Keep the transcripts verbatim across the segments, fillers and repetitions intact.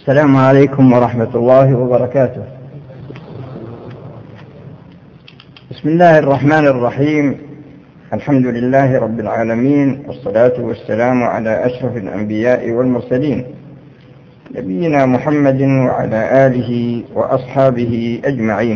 السلام عليكم ورحمة الله وبركاته. بسم الله الرحمن الرحيم. الحمد لله رب العالمين، والصلاة والسلام على أشرف الأنبياء والمرسلين، نبينا محمد وعلى آله وأصحابه أجمعين.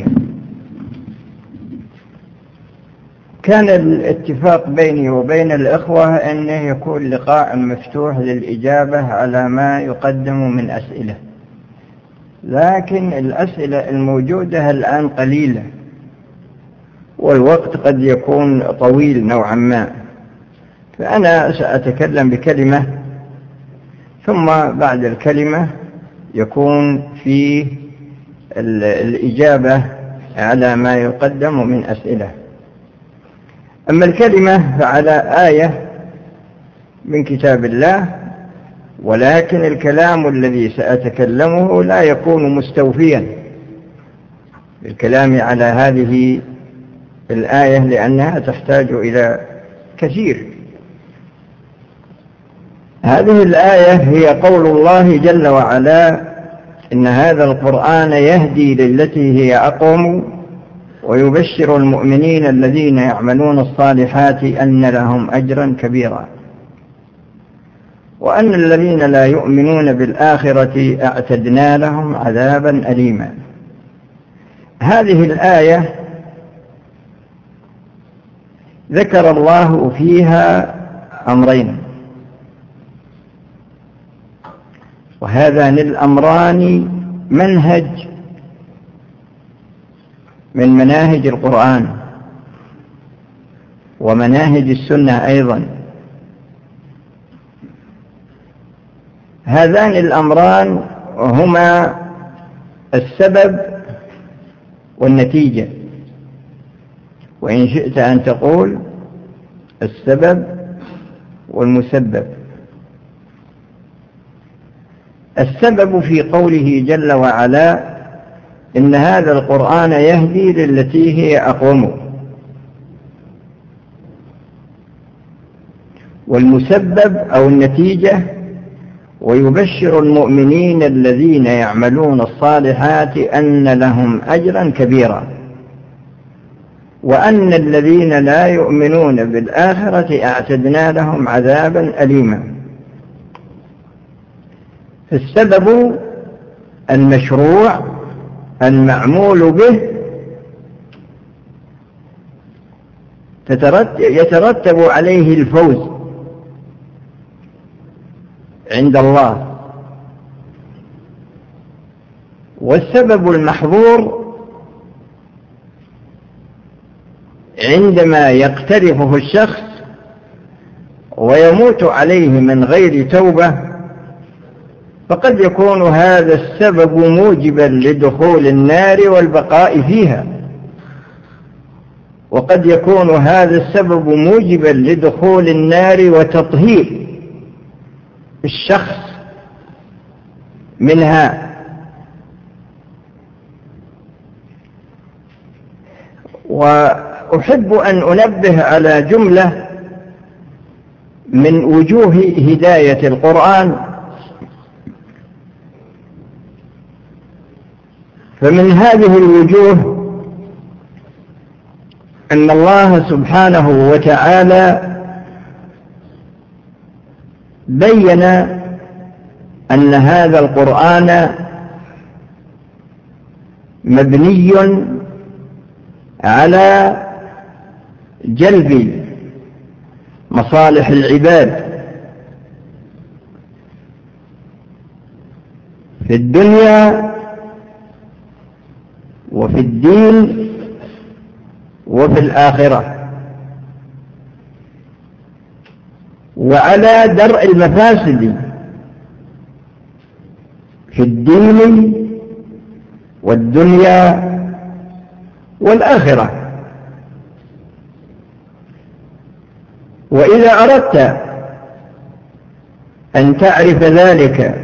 كان الاتفاق بيني وبين الإخوة أنه يكون لقاء مفتوح للإجابة على ما يقدم من أسئلة، لكن الأسئلة الموجودة الآن قليلة والوقت قد يكون طويل نوعا ما، فأنا سأتكلم بكلمة ثم بعد الكلمة يكون في الإجابة على ما يقدم من أسئلة. أما الكلمة فعلى آية من كتاب الله، ولكن الكلام الذي سأتكلمه لا يكون مستوفيا بالكلام على هذه الآية، لأنها تحتاج إلى كثير. هذه الآية هي قول الله جل وعلا: إن هذا القرآن يهدي للتي هي أقوم ويبشر المؤمنين الذين يعملون الصالحات أن لهم أجرا كبيرا وأن الذين لا يؤمنون بالآخرة أعتدنا لهم عذابا أليما. هذه الآية ذكر الله فيها أمرين، وهذان الأمران منهج من مناهج القرآن ومناهج السنة أيضا. هذان الأمران هما السبب والنتيجة، وإن شئت أن تقول السبب والمسبب. السبب في قوله جل وعلا: إن هذا القرآن يهدي للتي هي أقوم، والمسبب أو النتيجة: ويبشر المؤمنين الذين يعملون الصالحات أن لهم أجرا كبيرا وأن الذين لا يؤمنون بالآخرة أعتدنا لهم عذابا أليما. السبب المشروع المعمول به يترتب عليه الفوز عند الله، والسبب المحظور عندما يقترفه الشخص ويموت عليه من غير توبة، فقد يكون هذا السبب موجبا لدخول النار والبقاء فيها، وقد يكون هذا السبب موجبا لدخول النار وتطهير الشخص منها. وأحب أن أنبه على جملة من وجوه هداية القرآن. فمن هذه الوجوه أن الله سبحانه وتعالى بين أن هذا القرآن مبني على جلب مصالح العباد في الدنيا وفي الدين وفي الآخرة، وعلى درء المفاسد في الدين والدنيا والآخرة. وإذا أردت أن تعرف ذلك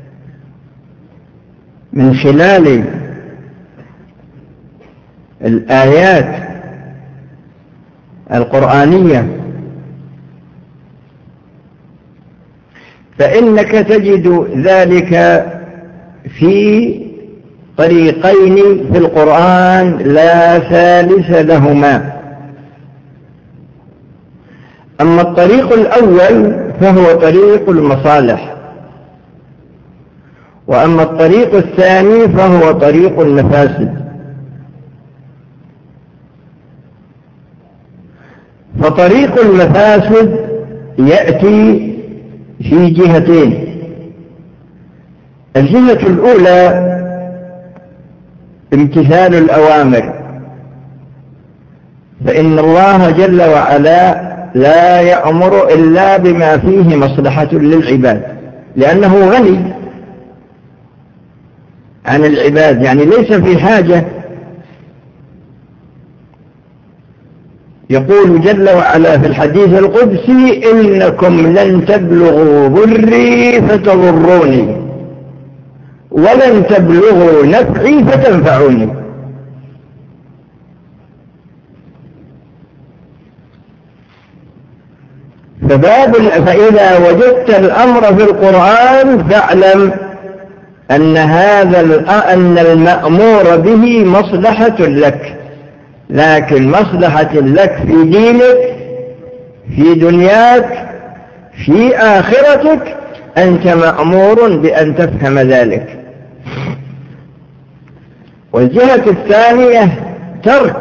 من خلال الآيات القرآنية فإنك تجد ذلك في طريقين في القرآن لا ثالث لهما. أما الطريق الأول فهو طريق المصالح، وأما الطريق الثاني فهو طريق المفاسد. فطريق المفاسد يأتي في جهتين. الجهة الأولى امتثال الأوامر، فإن الله جل وعلا لا يأمر إلا بما فيه مصلحة للعباد، لأنه غني عن العباد، يعني ليس في حاجة. يقول جل وعلا في الحديث القدسي: إنكم لن تبلغوا ضري فتضروني ولن تبلغوا نفعي فتنفعوني. فباب فإذا وجدت الأمر في القرآن فاعلم أن هذا أن المأمور به مصلحة لك، لكن مصلحة لك في دينك، في دنياك، في آخرتك، أنت مأمور بأن تفهم ذلك. والجهة الثانية ترك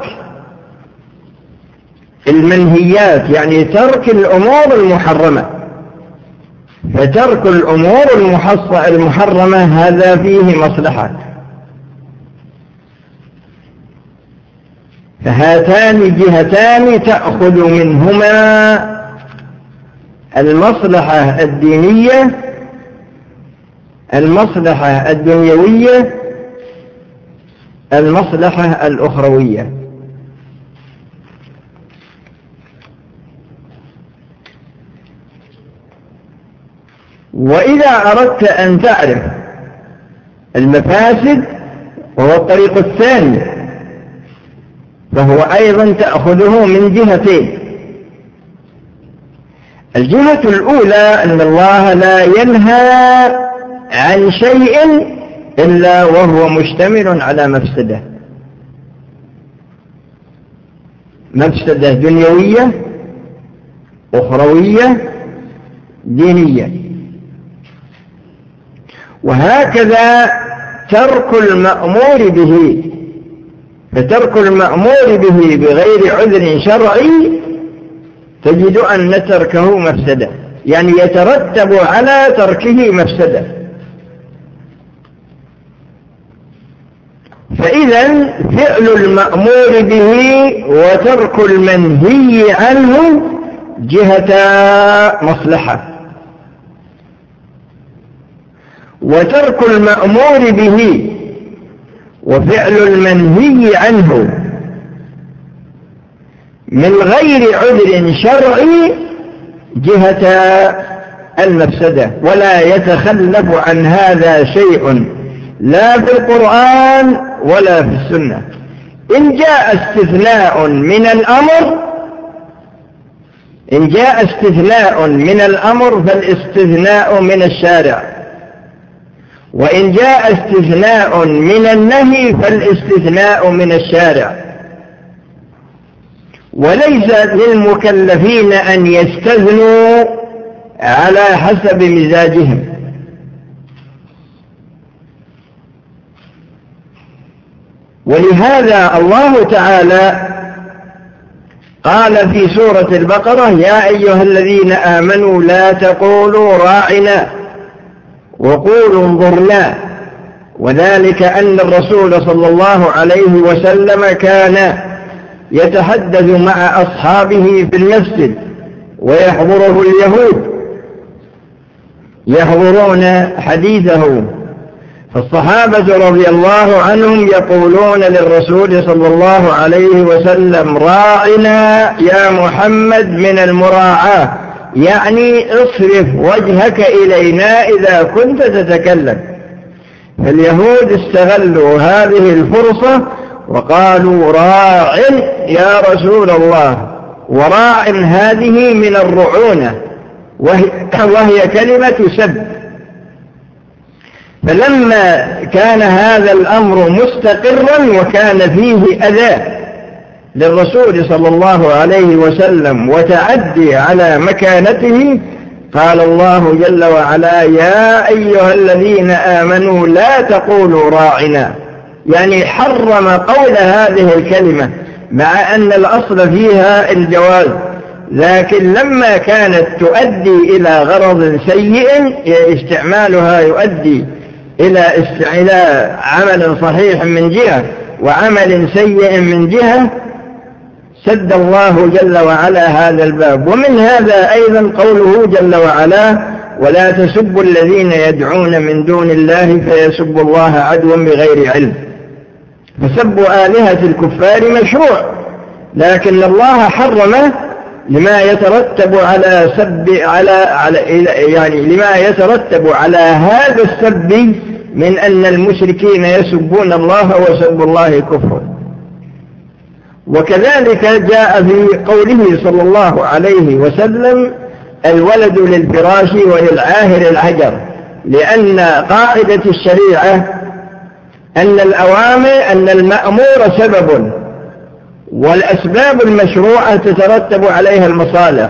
المنهيات، يعني ترك الأمور المحرمة. فترك الأمور المحرمة هذا فيه مصلحة. فهاتان جهتان تأخذ منهما المصلحة الدينية، المصلحة الدنيوية، المصلحة الأخروية. وإذا أردت أن تعرف المفاسد وهو الطريق الثاني، فهو أيضا تأخذه من جهتين. الجهة الأولى أن الله لا ينهى عن شيء إلا وهو مشتمل على مفسدة، مفسدة دنيوية، أخروية، دينية. وهكذا ترك المأمور به، فترك المأمور به بغير عذر شرعي تجد أن تركه مفسدة، يعني يترتب على تركه مفسدة. فإذا فعل المأمور به وترك المنهي عنه جهة مصلحة، وترك المأمور به وفعل المنهي عنه من غير عذر شرعي جهة المفسدة. ولا يتخلف عن هذا شيء لا في القرآن ولا في السنة. إن جاء استثناء من الأمر إن جاء استثناء من الأمر فالاستثناء من الشارع، وإن جاء استثناء من النهي فالاستثناء من الشارع. وليس للمكلفين أن يستثنوا على حسب مزاجهم. ولهذا الله تعالى قال في سورة البقرة: يا أيها الذين آمنوا لا تقولوا راعنا وقولوا انظرنا. وذلك أن الرسول صلى الله عليه وسلم كان يتحدث مع أصحابه في المسجد ويحضره اليهود يحضرون حديثه، فالصحابة رضي الله عنهم يقولون للرسول صلى الله عليه وسلم: راعنا يا محمد من المراعاة، يعني اصرف وجهك إلينا إذا كنت تتكلم. فاليهود استغلوا هذه الفرصة وقالوا: راع يا رسول الله. وراع هذه من الرعونة، وهي, وهي كلمة سب. فلما كان هذا الأمر مستقرا وكان فيه أذى للرسول صلى الله عليه وسلم وتعدي على مكانته، قال الله جل وعلا: يا أيها الذين آمنوا لا تقولوا راعنا، يعني حرم قول هذه الكلمة مع أن الأصل فيها الجواز، لكن لما كانت تؤدي إلى غرض سيء استعمالها يؤدي إلى إلى عمل صحيح من جهة وعمل سيء من جهة، سد الله جل وعلا هذا الباب. ومن هذا أيضا قوله جل وعلا: ولا تسبوا الذين يدعون من دون الله فيسبوا الله عدوا بغير علم. فسب آلهة الكفار مشروع، لكن الله حرمه لما يترتب على سب على, على يعني لما يترتب على هذا السب من أن المشركين يسبون الله وسب الله كفر. وكذلك جاء في قوله صلى الله عليه وسلم: الولد للفراش وللعاهر الحجر، لأن قاعدة الشريعة أن الأوامر أن المأمور سبب، والأسباب المشروعة تترتب عليها المصالح،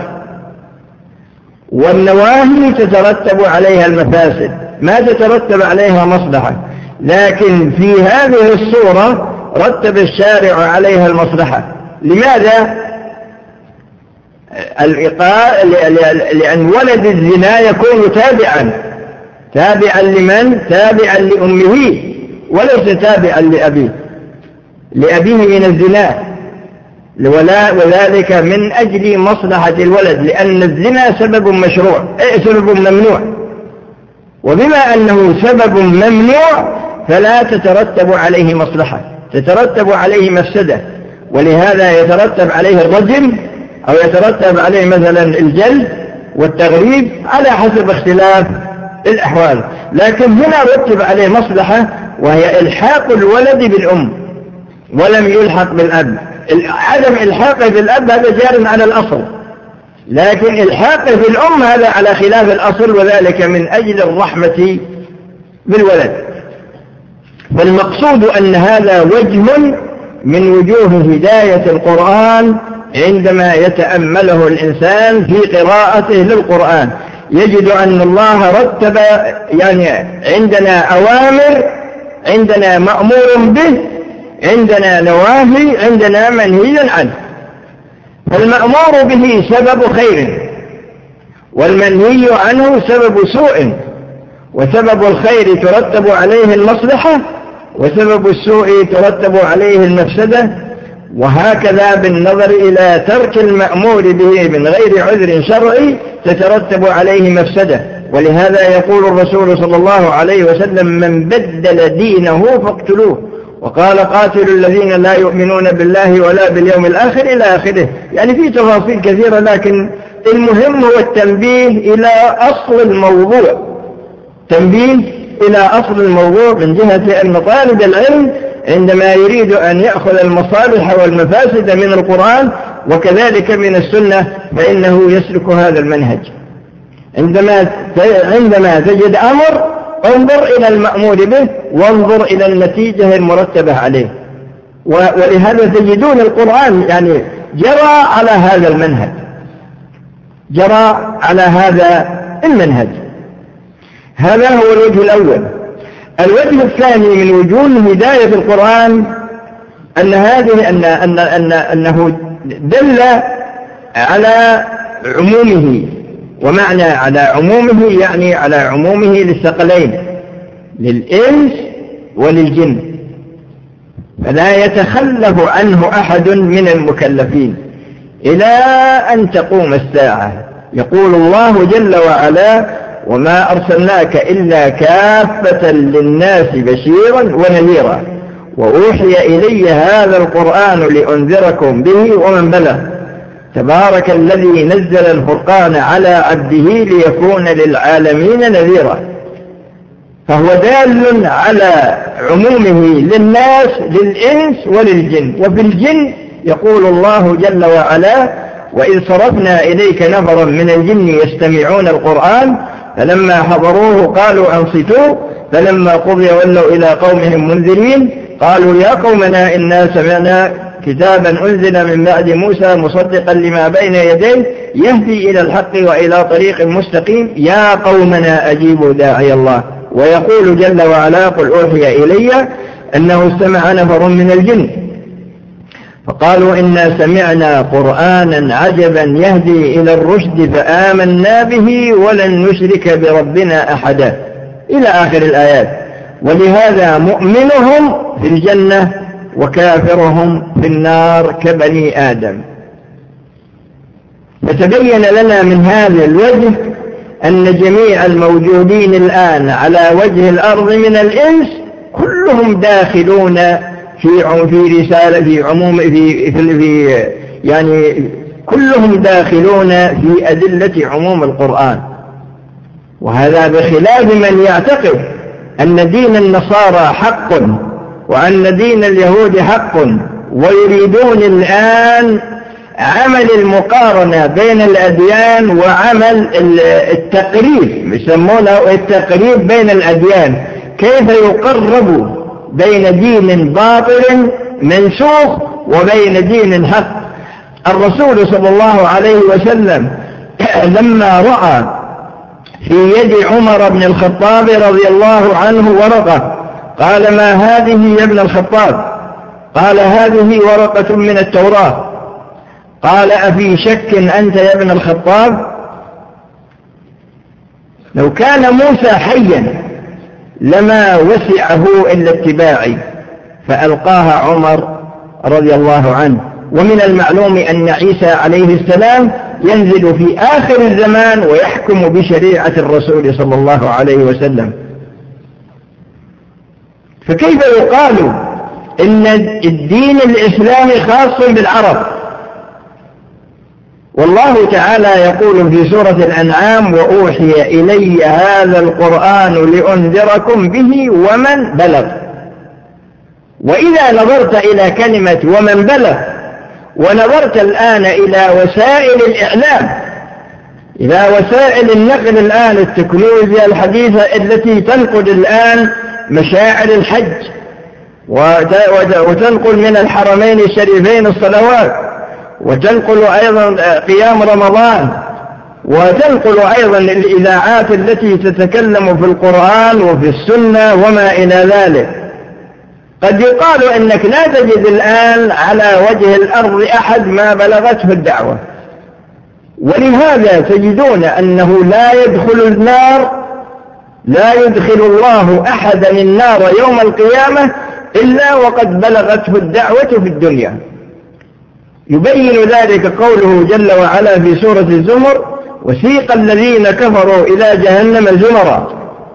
والنواهي تترتب عليها المفاسد، ما تترتب عليها مصلحة. لكن في هذه الصورة رتب الشارع عليها المصلحة. لماذا؟ الإقاء لأن ولد الزنا يكون تابعا تابعا لمن؟ تابعا لأمه، وليس تابعا لأبيه لأبيه من الزنا، وذلك من أجل مصلحة الولد، لأن الزنا سبب مشروع أي سبب ممنوع، وبما أنه سبب ممنوع فلا تترتب عليه مصلحة، تترتب عليه مفسدة، ولهذا يترتب عليه الرجم أو يترتب عليه مثلا الجلد والتغريب على حسب اختلاف الأحوال. لكن هنا رتب عليه مصلحة، وهي إلحاق الولد بالأم ولم يلحق بالأب. عدم إلحاقه بالأب هذا جار على الأصل، لكن إلحاقه بالأم هذا على خلاف الأصل، وذلك من أجل الرحمة بالولد. فالمقصود أن هذا وجه من وجوه هداية القرآن عندما يتأمله الإنسان في قراءته للقرآن، يجد أن الله رتب، يعني عندنا أوامر، عندنا مأمور به، عندنا نواهي، عندنا منهي عنه. فالمأمور به سبب خير، والمنهي عنه سبب سوء، وسبب الخير ترتب عليه المصلحة، وسبب السوء ترتب عليه المفسدة، وهكذا بالنظر إلى ترك المأمور به من غير عذر شرعي تترتب عليه مفسدة. ولهذا يقول الرسول صلى الله عليه وسلم: من بدل دينه فاقتلوه، وقال: قاتلوا الذين لا يؤمنون بالله ولا باليوم الآخر إلى آخره. يعني في تفاصيل كثيرة، لكن المهم هو التنبيه إلى أصل الموضوع، تنبيه إلى أصل الموضوع من جهة أن طالب العلم عندما يريد أن يأخذ المصالح والمفاسد من القرآن وكذلك من السنة فإنه يسلك هذا المنهج. عندما عندما تجد أمر انظر إلى المأمور به وانظر إلى النتيجة المرتبة عليه. ولهذا تجدون القرآن يعني جرى على هذا المنهج، جرى على هذا المنهج. هذا هو الوجه الأول. الوجه الثاني من وجوه هداية القرآن أن هذه أن أن أن أنه دل على عمومه، ومعنى على عمومه يعني على عمومه للثقلين، للإنس وللجن، فلا يتخلف عنه أحد من المكلفين إلى أن تقوم الساعة. يقول الله جل وعلا: وما أرسلناك إلا كافة للناس بشيرا ونذيرا وأوحي إلي هذا القرآن لأنذركم به ومن بلغ تبارك الذي نزل الفرقان على عبده ليكون للعالمين نذيرا. فهو دال على عمومه للناس، للإنس وللجن. وفي الجن يقول الله جل وعلا: وإذ صرفنا إليك نفرا من الجن يستمعون القرآن فلما حضروه قالوا أنصتوا فلما قضي ولوا إلى قومهم منذرين قالوا يا قومنا إنا سمعنا كتابا أنزل من بعد موسى مصدقا لما بين يديه يهدي إلى الحق وإلى طريق مستقيم يا قومنا أجيبوا داعي الله. ويقول جل وعلا قل أوحي إلي أنه استمع نفر من الجن فقالوا إنا سمعنا قرآنا عجبا يهدي إلى الرشد فآمنا به ولن نشرك بربنا أحدا إلى آخر الآيات. ولهذا مؤمنهم في الجنة وكافرهم في النار كبني آدم. فتبين لنا من هذا الوجه أن جميع الموجودين الآن على وجه الأرض من الإنس كلهم داخلون في في رسالة في عموم في, في, في يعني كلهم داخلون في أدلة عموم القرآن. وهذا بخلاف من يعتقد أن دين النصارى حق وأن دين اليهود حق ويريدون الآن عمل المقارنة بين الأديان وعمل التقريب يسمونه التقريب بين الأديان كيف يقرب بين دين باطل منسوخ وبين دين حق. الرسول صلى الله عليه وسلم لما رأى في يد عمر بن الخطاب رضي الله عنه ورقة قال ما هذه يا ابن الخطاب؟ قال هذه ورقة من التوراة. قال أفي شك أنت يا ابن الخطاب؟ لو كان موسى حيا لما وسعه إلا اتباعي. فألقاها عمر رضي الله عنه. ومن المعلوم أن عيسى عليه السلام ينزل في آخر الزمان ويحكم بشريعة الرسول صلى الله عليه وسلم. فكيف يقال إن الدين الإسلامي خاص بالعرب؟ والله تعالى يقول في سورة الأنعام وأوحي إلي هذا القرآن لأنذركم به ومن بلغ. وإذا نظرت إلى كلمة ومن بلغ ونظرت الآن إلى وسائل الإعلام إلى وسائل النقل الآن التكنولوجيا الحديثة التي تنقل الآن مشاعر الحج وتنقل من الحرمين الشريفين الصلوات وتنقل أيضا قيام رمضان وتنقل أيضا الإذاعات التي تتكلم في القرآن وفي السنة وما إلى ذلك. قد يقال إنك لا تجد الآن على وجه الأرض أحد ما بلغته الدعوة. ولهذا تجدون أنه لا يدخل النار لا يدخل الله أحدا النار يوم القيامة إلا وقد بلغته الدعوة في الدنيا. يبين ذلك قوله جل وعلا في سورة الزمر وسيق الذين كفروا إلى جهنم زمرا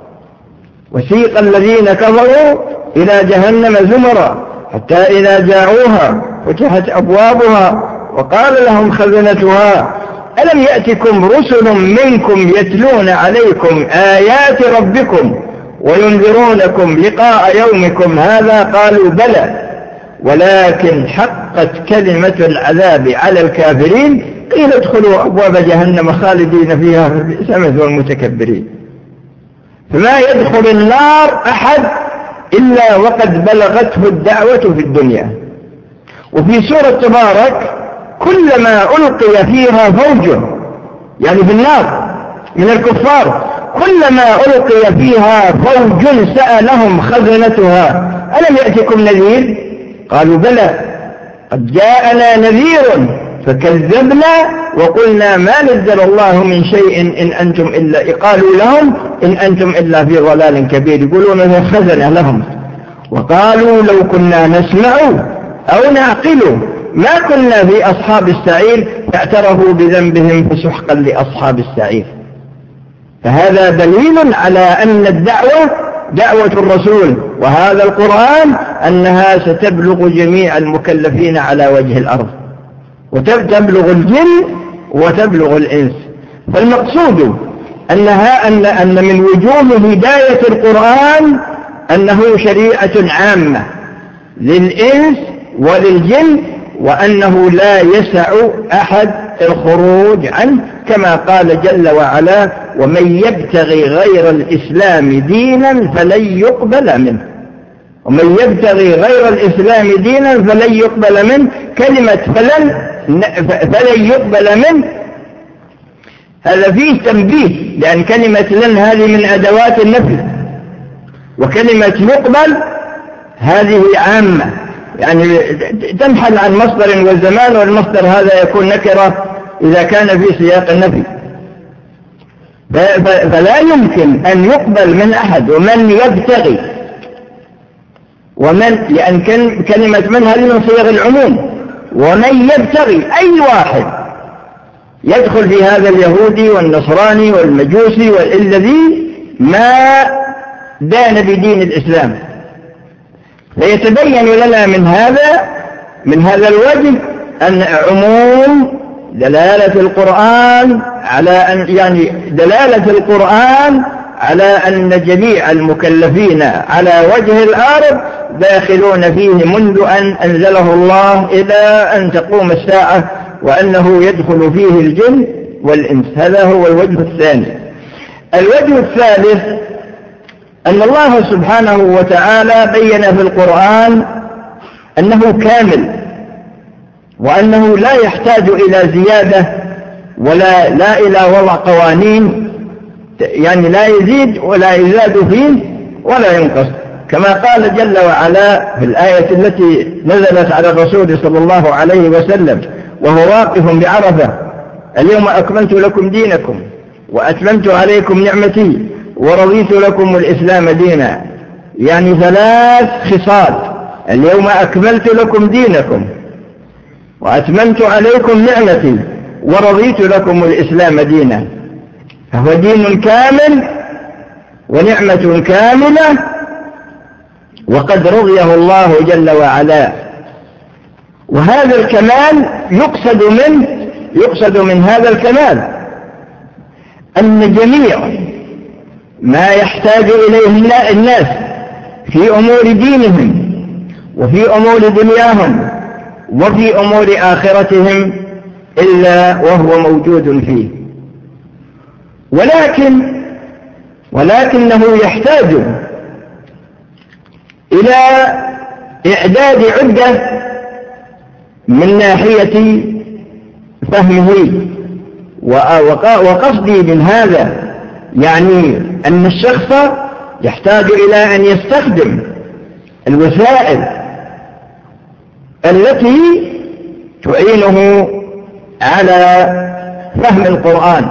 وسيق الذين كفروا إلى جهنم زمرا حتى إذا جاءوها فتحت أبوابها وقال لهم خزنتها ألم يأتكم رسل منكم يتلون عليكم آيات ربكم وينذرونكم لقاء يومكم هذا؟ قالوا بلى ولكن حقت كلمة العذاب على الكافرين قيل ادخلوا أبواب جهنم خالدين فيها فبئس مثوى المتكبرين. فما يدخل النار أحد إلا وقد بلغته الدعوة في الدنيا. وفي سورة تبارك كلما ألقي فيها فوج يعني في النار من الكفار كلما ألقي فيها فوج سألهم خزنتها ألم يأتكم نذير؟ قالوا بلى قد جاءنا نذير فكذبنا وقلنا ما نزل الله من شيء إن أنتم إلا قالوا لهم إن أنتم إلا في ضلال كبير. يقولون خزنة لهم وقالوا لو كنا نسمع أو نعقل ما كنا في أصحاب السعير فاعترفوا بذنبهم فسحقا لأصحاب السعير. فهذا دليل على أن الدعوة دعوة الرسول وهذا القرآن أنها ستبلغ جميع المكلفين على وجه الأرض وتبلغ الجن وتبلغ الإنس. فالمقصود أنها أن, أن من وجوه هداية القرآن أنه شريعة عامة للإنس وللجن وأنه لا يسع أحد الخروج عنه، كما قال جل وعلا: ومن يبتغي غير الإسلام دينا فلن يقبل منه. ومن يبتغي غير الإسلام دينا فلن يقبل منه. كلمة فلن فلن يقبل منه هذا فيه تنبيه، لأن كلمة لن هذه من أدوات النفي، وكلمة يقبل هذه عامة، يعني تنحل عن مصدر والزمان، والمصدر هذا يكون نكرة إذا كان في سياق النفي. فلا يمكن أن يقبل من أحد ومن يبتغي، ومن لأن كلمة من هذه من صيغ العموم، ومن يبتغي أي واحد يدخل في هذا اليهودي والنصراني والمجوسي والذي ما دان بدين الإسلام. فيتبين لنا من هذا من هذا الوجه أن عموم دلالة القرآن على أن يعني دلالة القرآن على أن جميع المكلفين على وجه الأرض داخلون فيه منذ أن أنزله الله إلى أن تقوم الساعة، وأنه يدخل فيه الجن والإنس. هذا هو الوجه الثاني. الوجه الثالث أن الله سبحانه وتعالى بين في القرآن أنه كامل، وأنه لا يحتاج إلى زيادة ولا لا إلى وضع قوانين، يعني لا يزيد ولا يزاد فيه ولا ينقص، كما قال جل وعلا في الآية التي نزلت على الرسول صلى الله عليه وسلم وهو واقف بعرفة: اليوم أكملت لكم دينكم وأتممت عليكم نعمتي ورضيت لكم الإسلام دينا. يعني ثلاث خصال: اليوم أكملت لكم دينكم وأتممت عليكم نعمتي ورضيت لكم الإسلام دينا. فهو دين كامل ونعمة كاملة، وقد رضيه الله جل وعلا. وهذا الكمال يقصد منه يقصد من هذا الكمال أن جميع ما يحتاج إليه الناس في أمور دينهم وفي أمور دنياهم وفي أمور آخرتهم إلا وهو موجود فيه، ولكن ولكنه يحتاج إلى إعداد عدة من ناحية فهمه. وقصدي من هذا يعني أن الشخص يحتاج إلى أن يستخدم الوسائل التي تعينه على فهم القرآن.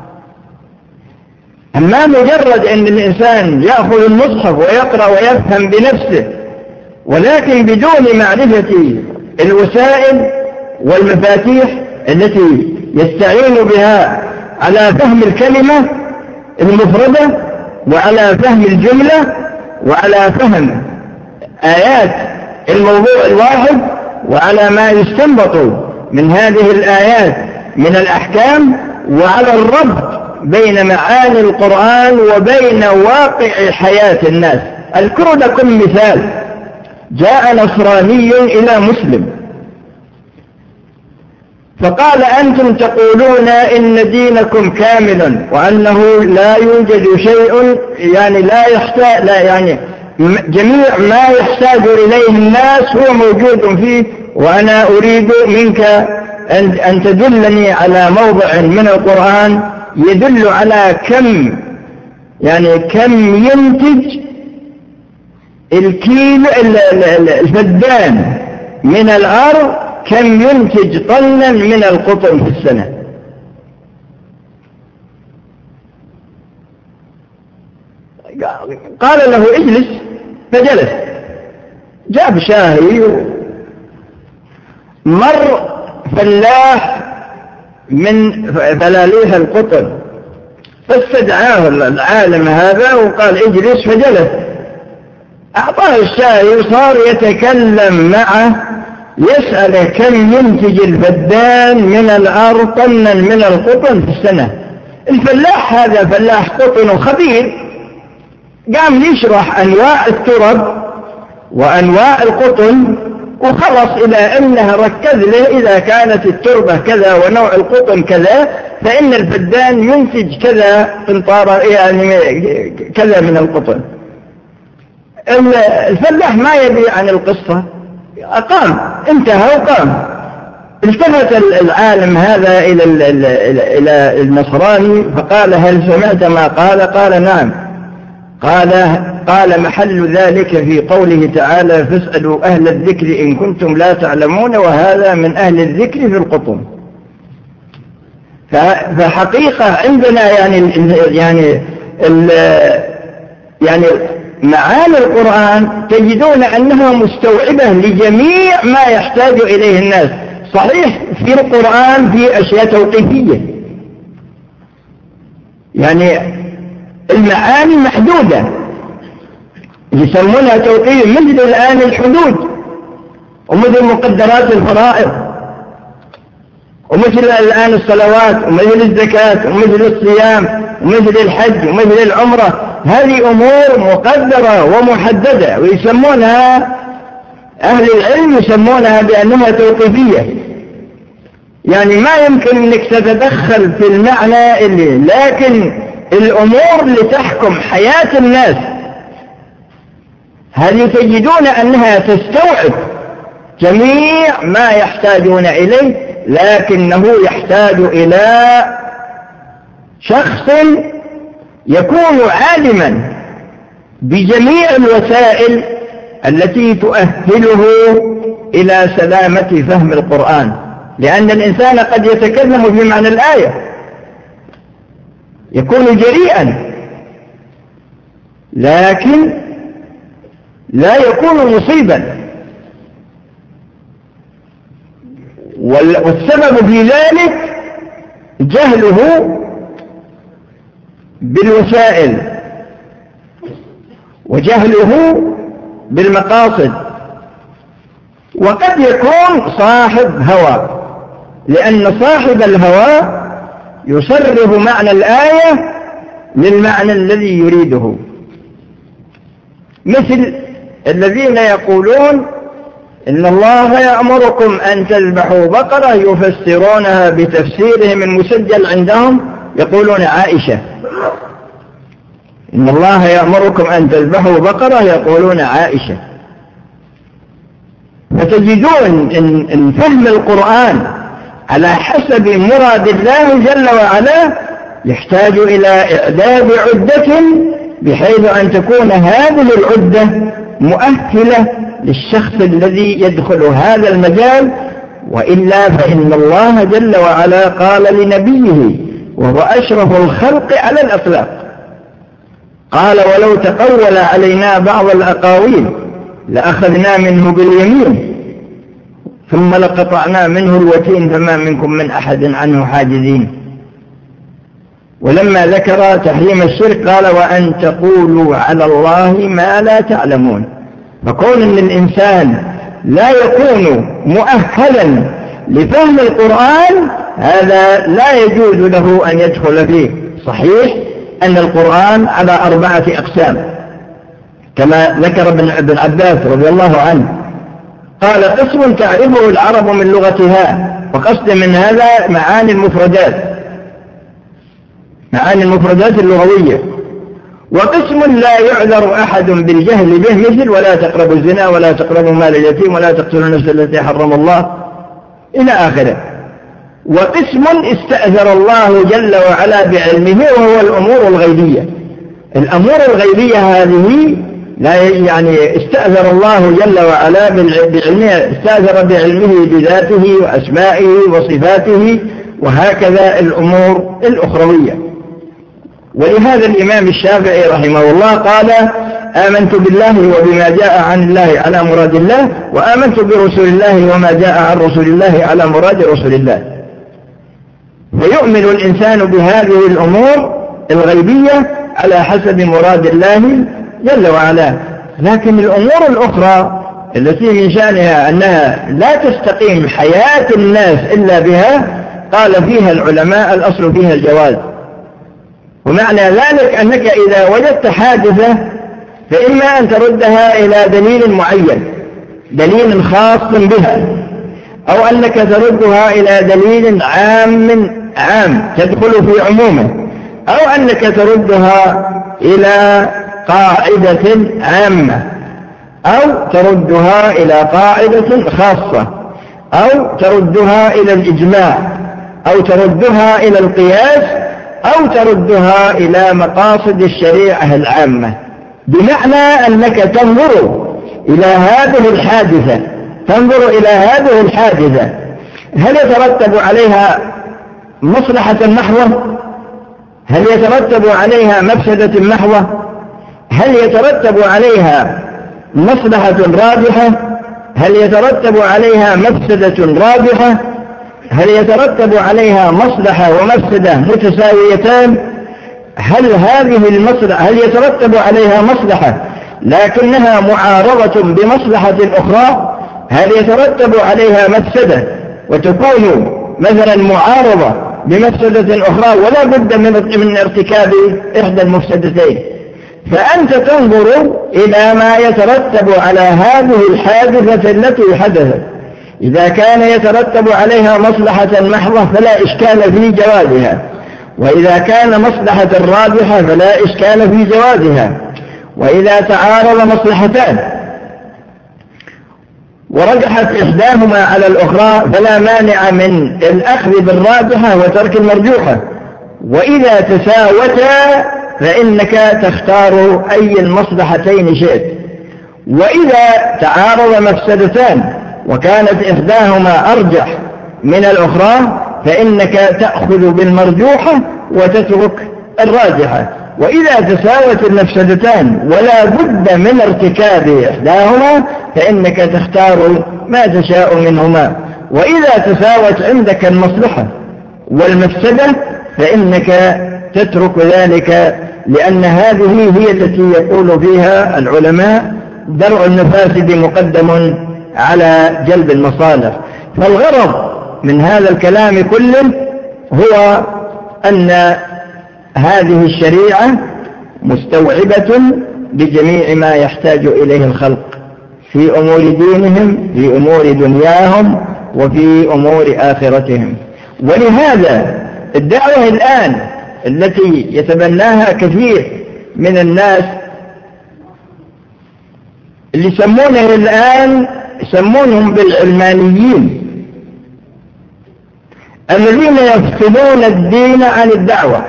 أما مجرد أن الإنسان يأخذ المصحف ويقرأ ويفهم بنفسه ولكن بدون معرفة الوسائل والمفاتيح التي يستعين بها على فهم الكلمة المفردة وعلى فهم الجملة وعلى فهم آيات الموضوع الواحد وعلى ما يستنبط من هذه الآيات من الأحكام، وعلى الربط بين معاني القرآن وبين واقع حياة الناس. أذكر لكم مثال: جاء نصراني إلى مسلم فقال: أنتم تقولون إن دينكم كامل وأنه لا يوجد شيء يعني لا يحتاج لا يعني جميع ما يحتاج إليه الناس هو موجود فيه، وأنا أريد منك أن تدلني على موضع من القرآن يدل على كم يعني كم ينتج الكيلو الفدان من الأرض، كم ينتج طنا من القطن في السنة. قال له: اجلس. فجلس، جاب شاهي، مر فلاح من فلاليها القطن فاستدعاه العالم هذا وقال: اجلس. فجلس، أعطاه الشاهي وصار يتكلم معه يسأل كم ينتج الفدان من الأرض طنا من القطن في السنة. الفلاح هذا فلاح قطن وخبير، قام يشرح أنواع الترب وأنواع القطن وخلص إلى أنه ركز له إذا كانت التربة كذا ونوع القطن كذا فإن الفدان ينتج كذا قنطارة يعني كذا من القطن. الفلاح ما يبي عن القصة، أقام انتهى وقام. التفت العالم هذا إلى إلى النصراني فقال هل سمعت ما قال؟ قال نعم. قال قال محل ذلك في قوله تعالى فاسألوا أهل الذكر إن كنتم لا تعلمون، وهذا من أهل الذكر في القطن. فحقيقة عندنا يعني يعني يعني معاني القرآن تجدون أنها مستوعبة لجميع ما يحتاج إليه الناس. صحيح في القرآن في أشياء توقيفية، يعني المعاني محدودة يسمونها توقيف، مثل الآن الحدود ومثل مقدرات الفرائض ومثل الآن الصلوات ومثل الزكاة ومثل الصيام ومثل الحج ومثل العمرة. هذه أمور مقدرة ومحددة ويسمونها أهل العلم يسمونها بأنها توقيفية، يعني ما يمكن أنك تتدخل في المعنى اللي، لكن الأمور اللي تحكم حياة الناس هذه تجدون أنها تستوعب جميع ما يحتاجون إليه، لكنه يحتاج إلى شخص يكون عالما بجميع الوسائل التي تؤهله إلى سلامة فهم القرآن، لأن الإنسان قد يتكلم في معنى الآية يكون جريئا لكن لا يكون مصيبا، والسبب في ذلك جهله بالوسائل وجهله بالمقاصد. وقد يكون صاحب هوى، لأن صاحب الهوى يصرف معنى الآية للمعنى الذي يريده، مثل الذين يقولون إن الله يأمركم أن تذبحوا بقرة يفسرونها بتفسيرهم المسجل عندهم، يقولون عائشة. إن الله يأمركم أن تذبحوا بقرة يقولون عائشة. فتجدون إن, إن فهم القرآن على حسب مراد الله جل وعلا يحتاج إلى إعداد عدة بحيث أن تكون هذه العدة مؤهلة للشخص الذي يدخل هذا المجال، وإلا فإن الله جل وعلا قال لنبيه وهو أشرف الخلق على الأطلاق، قال ولو تقول علينا بعض الأقاويل لأخذنا منه باليمين ثم لقطعنا منه الوتين فما منكم من أحد عنه حاجزين. ولما ذكر تحريم الشرك قال وأن تقولوا على الله ما لا تعلمون. فكون أن الإنسان لا يكون مؤهلا لفهم القرآن هذا لا يجوز له أن يدخل فيه. صحيح أن القرآن على أربعة أقسام كما ذكر ابن عباس رضي الله عنه، قال قسم تعرفه العرب من لغتها، وقصد من هذا معاني المفردات معاني المفردات اللغوية، وقسم لا يعذر أحد بالجهل به مثل ولا تقربوا الزنا ولا تقربوا مال اليتيم ولا تقتلوا النفس التي حرم الله إلى آخره، وقسم استأثر الله جل وعلا بعلمه وهو الأمور الغيبية. الأمور الغيبية هذه لا يعني استأثر الله جل وعلا بعلمه، استأثر بعلمه بذاته وأسمائه وصفاته، وهكذا الأمور الأخروية. ولهذا الإمام الشافعي رحمه الله قال آمنت بالله وبما جاء عن الله على مراد الله، وآمنت برسول الله وما جاء عن رسول الله على مراد رسول الله. فيؤمن الإنسان بهذه الأمور الغيبية على حسب مراد الله جل وعلا. لكن الأمور الأخرى التي من شأنها أنها لا تستقيم حياة الناس إلا بها قال فيها العلماء الأصل فيها الجواز. ومعنى ذلك أنك إذا وجدت حادثة فإما أن تردها إلى دليل معين، دليل خاص بها، أو أنك تردها إلى دليل عام عام تدخل في عمومه، أو أنك تردها إلى قاعدة عامة، أو تردها إلى قاعدة خاصة، أو تردها إلى الإجماع، أو تردها إلى القياس، أو تردها إلى مقاصد الشريعة العامة. بمعنى أنك تنظر إلى هذه الحادثة تنظر إلى هذه الحادثة هل يترتب عليها مصلحة محضة؟ هل يترتب عليها مفسدة محضة؟ هل يترتب عليها مصلحة رابحة؟ هل يترتب عليها مفسدة رابحة؟ هل يترتب عليها مصلحة ومفسدة متساويتان؟ هل هذه المصلحة هل يترتب عليها مصلحة لكنها معارضة بمصلحة أخرى؟ هل يترتب عليها مفسدة وتكون مثلا معارضة بمفسدة أخرى ولا بد من ارتكاب إحدى المفسدتين؟ فأنت تنظر إلى ما يترتب على هذه الحادثة التي حدثت. إذا كان يترتب عليها مصلحة محضة فلا إشكال في جوازها، وإذا كان مصلحة رابحة فلا إشكال في جوازها. وإذا تعارض مصلحتان ورجحت إحداهما على الأخرى فلا مانع من الأخذ بالرابحة وترك المرجوحة. وإذا تساوتا فإنك تختار أي المصلحتين شئت. وإذا تعارض مفسدتان وكانت إحداهما أرجح من الأخرى فإنك تأخذ بالمرجوحة وتترك الراجحة. وإذا تساوت المفسدتان ولا بد من ارتكاب إحداهما فإنك تختار ما تشاء منهما. وإذا تساوت عندك المصلحة والمفسدة فإنك تترك ذلك، لأن هذه هي التي يقول فيها العلماء درء المفاسد مقدم على جلب المصالح. فالغرض من هذا الكلام كله هو أن هذه الشريعة مستوعبة لجميع ما يحتاج إليه الخلق في أمور دينهم، في أمور دنياهم، وفي أمور آخرتهم. ولهذا الدعوة الآن التي يتبناها كثير من الناس اللي يسمونه الآن يسمونهم بالعلمانيين، الذين يفصلون الدين عن الدعوة،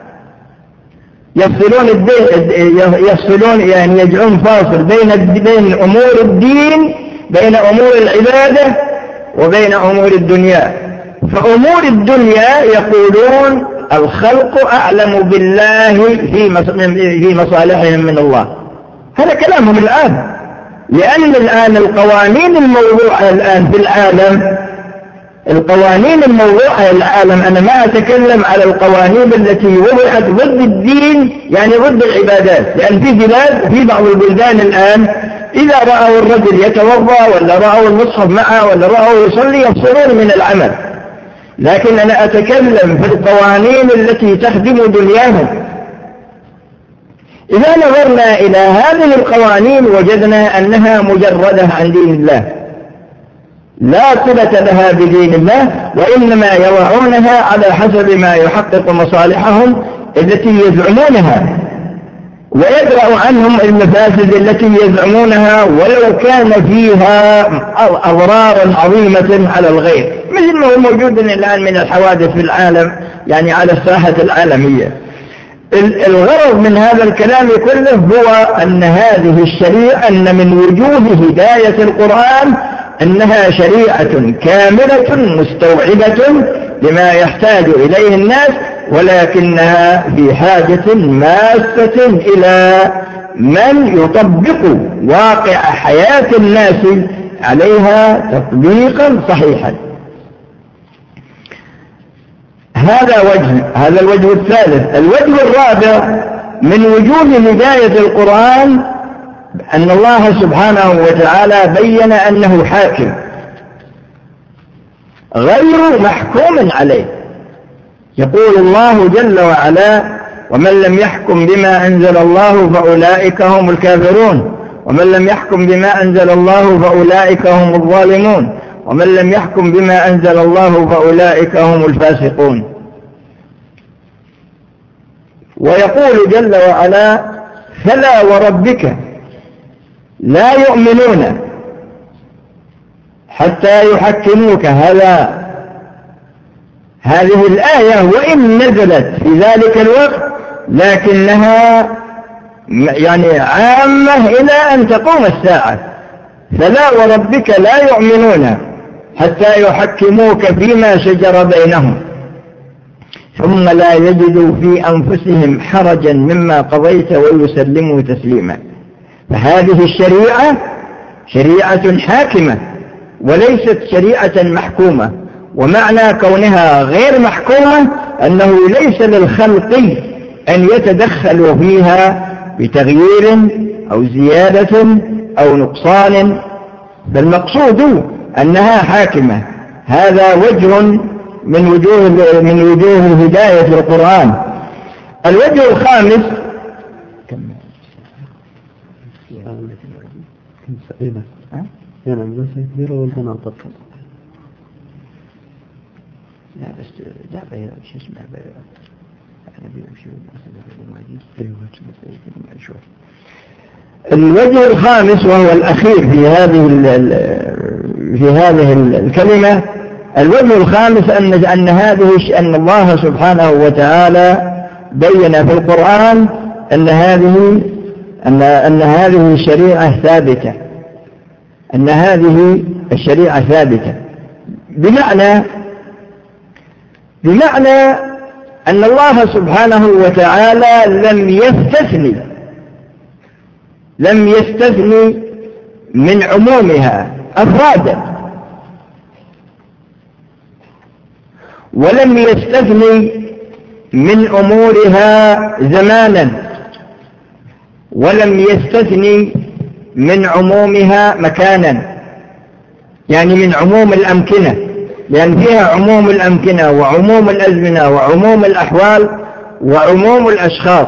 يفصلون الدين يفصلون يعني يجعلون فاصل بين بين أمور الدين، بين أمور العبادة وبين أمور الدنيا. فأمور الدنيا يقولون الخلق أعلم بالله في مصالحهم من الله. هذا كلامهم الآن، لأن الآن القوانين الموضوعة الآن في العالم القوانين الموضوعة العالم، أنا ما أتكلم على القوانين التي وضعت ضد الدين يعني ضد العبادات، لأن في بلاد في بعض البلدان الآن إذا رأوا الرجل يتوضأ ولا رأوا المصحف معه ولا رأوا يصلي يفصلون من العمل. لكن أنا أتكلم في القوانين التي تخدم دنياهم. إذا نظرنا إلى هذه القوانين وجدنا أنها مجردة عن دين الله، لا صلة لها بدين الله، وإنما يضعونها على حسب ما يحقق مصالحهم التي يزعمونها، ويدرأ عنهم المفاسد التي يزعمونها ولو كان فيها أضرار عظيمة على الغير، مثل ما هو موجود الآن من الحوادث في العالم يعني على الساحة العالمية. الغرض من هذا الكلام كله هو أن هذه الشريعة أن من وجوه هداية القرآن أنها شريعة كاملة مستوعبة لما يحتاج إليه الناس، ولكنها في حاجة ماسة إلى من يطبق واقع حياة الناس عليها تطبيقا صحيحا. هذا وجه هذا الوجه الثالث. الوجه الرابع من وجوه هداية القرآن أن الله سبحانه وتعالى بين أنه حاكم غير محكوم عليه. يقول الله جل وعلا: ومن لم يحكم بما أنزل الله فأولئك هم الكافرون. ومن لم يحكم بما أنزل الله فأولئك هم الظالمون ومن لم يحكم بما أنزل الله فأولئك هم الفاسقون. ويقول جل وعلا فلا وربك لا يؤمنون حتى يحكموك. هذا هذه الآية وإن نزلت في ذلك الوقت لكنها يعني عامة إلى أن تقوم الساعة. فلا وربك لا يؤمنون حتى يحكموك فيما شجر بينهم ثم لا يجدوا في أنفسهم حرجا مما قضيت ويسلموا تسليما. فهذه الشريعة شريعة حاكمة وليست شريعة محكومة. ومعنى كونها غير محكومة أنه ليس للخلق أن يتدخلوا فيها بتغيير أو زيادة أو نقصان، بل مقصود أنها حاكمة. هذا وجه من وجوه من وجوه هداية القرآن. الوجه الخامس لا بس لا بي شو اسمه أنا بيمشي الوجه الخامس وهو الأخير في هذه في هذه الكلمة. الوجه الخامس أن أن هذه أن الله سبحانه وتعالى بين في القرآن أن هذه أن أن هذه الشريعة ثابتة أن هذه الشريعة ثابتة بمعنى بمعنى أن الله سبحانه وتعالى لم يستثني لم يستثني من عمومها أفرادا ولم يستثني من أمورها زمانا ولم يستثني من عمومها مكانا، يعني من عموم الأمكنة، لأن فيها عموم الأمكنة وعموم الأزمنة وعموم الأحوال وعموم الأشخاص.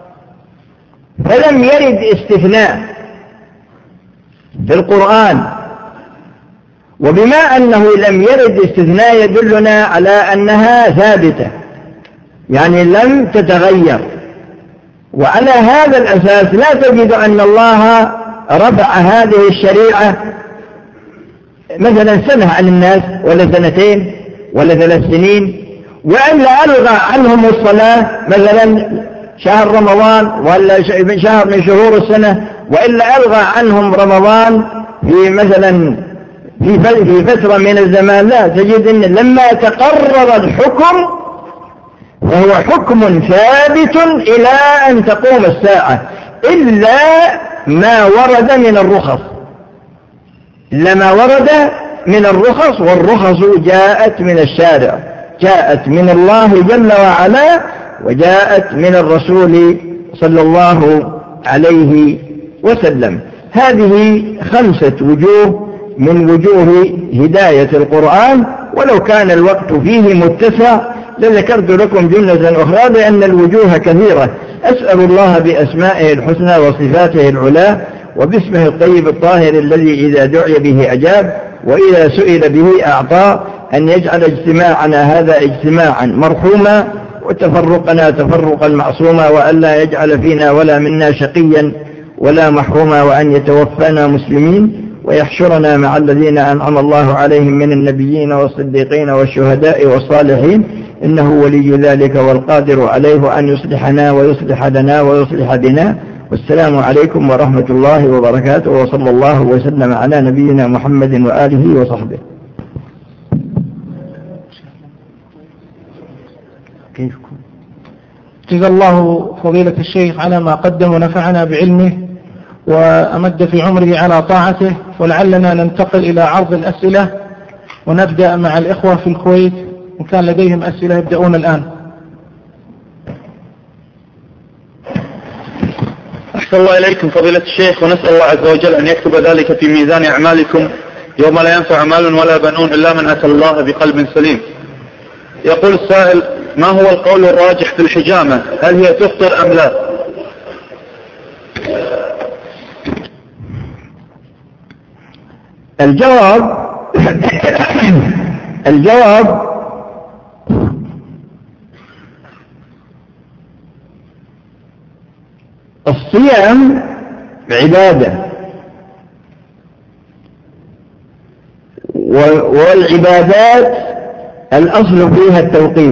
فلم يرد استثناء في القرآن. وبما أنه لم يرد استثناء يدلنا على أنها ثابتة، يعني لم تتغير. وعلى هذا الأساس لا تجد أن الله رفع هذه الشريعة مثلا سنة عن الناس ولا سنتين ولا ثلاث سنين، وإلا ألغى عنهم الصلاة مثلا شهر رمضان ولا شهر من شهور السنة، وإلا ألغى عنهم رمضان في مثلا في في فترة من الزمان. لا، تجد أن لما تقرر الحكم فهو حكم ثابت إلى أن تقوم الساعة، إلا ما ورد من الرخص إلا ما ورد من الرخص والرخص جاءت من الشارع، جاءت من الله جل وعلا وجاءت من الرسول صلى الله عليه وسلم. هذه خمسة وجوه من وجوه هداية القرآن، ولو كان الوقت فيه متسع لذكرت لكم جملة أخرى لأن الوجوه كثيرة. أسأل الله بأسمائه الحسنى وصفاته العلى وباسمه الطيب الطاهر الذي إذا دعي به أجاب وإذا سئل به أعطى أن يجعل اجتماعنا هذا اجتماعا مرحوما وتفرقنا تفرقا معصوما، وأن لا يجعل فينا ولا منا شقيا ولا محروما، وأن يتوفانا مسلمين ويحشرنا مع الذين أنعم الله عليهم من النبيين والصديقين والشهداء والصالحين، إنه ولي ذلك والقادر عليه أن يصلحنا ويصلح لنا ويصلح بنا. والسلام عليكم ورحمة الله وبركاته، وصلى الله وسلم على نبينا محمد وآله وصحبه. جزا الله فضيلة الشيخ على ما قدم ونفعنا بعلمه وأمد في عمره على طاعته. ولعلنا ننتقل إلى عرض الأسئلة، ونبدأ مع الإخوة في الكويت إن كان لديهم أسئلة يبدأون الآن. أحسن الله إليكم فضيلة الشيخ، ونسأل الله عز وجل أن يكتب ذلك في ميزان أعمالكم يوم لا ينفع مال ولا بنون إلا من أتى الله بقلب سليم. يقول السائل: ما هو القول الراجح في الحجامة؟ هل هي تفطر أم لا؟ الجواب الجواب الصيام عبادة، والعبادات الأصل فيها التوقيف،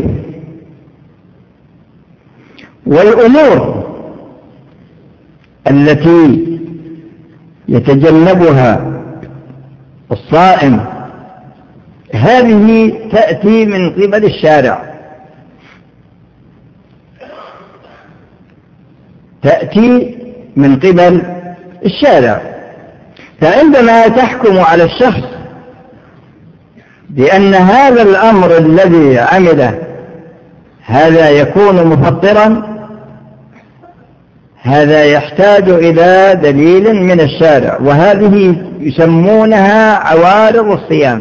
والأمور التي يتجنبها الصائم هذه تأتي من قبل الشارع، تأتي من قبل الشارع. فعندما تحكم على الشخص بأن هذا الأمر الذي عمله هذا يكون مفطرا، هذا يحتاج إلى دليل من الشارع، وهذه يسمونها عوارض الصيام،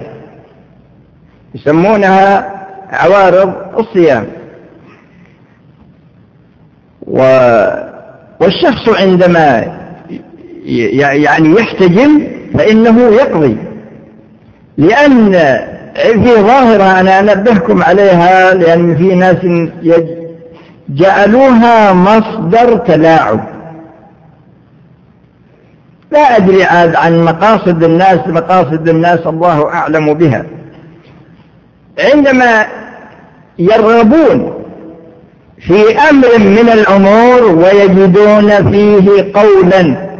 يسمونها عوارض الصيام. والشخص عندما يعني يحتجم فإنه يقضي، لأن في ظاهرة أنا أنبهكم عليها، لأن في ناس جعلوها مصدر تلاعب. لا أدري عن مقاصد الناس، مقاصد الناس الله أعلم بها. عندما يرغبون في أمر من الأمور ويجدون فيه قولا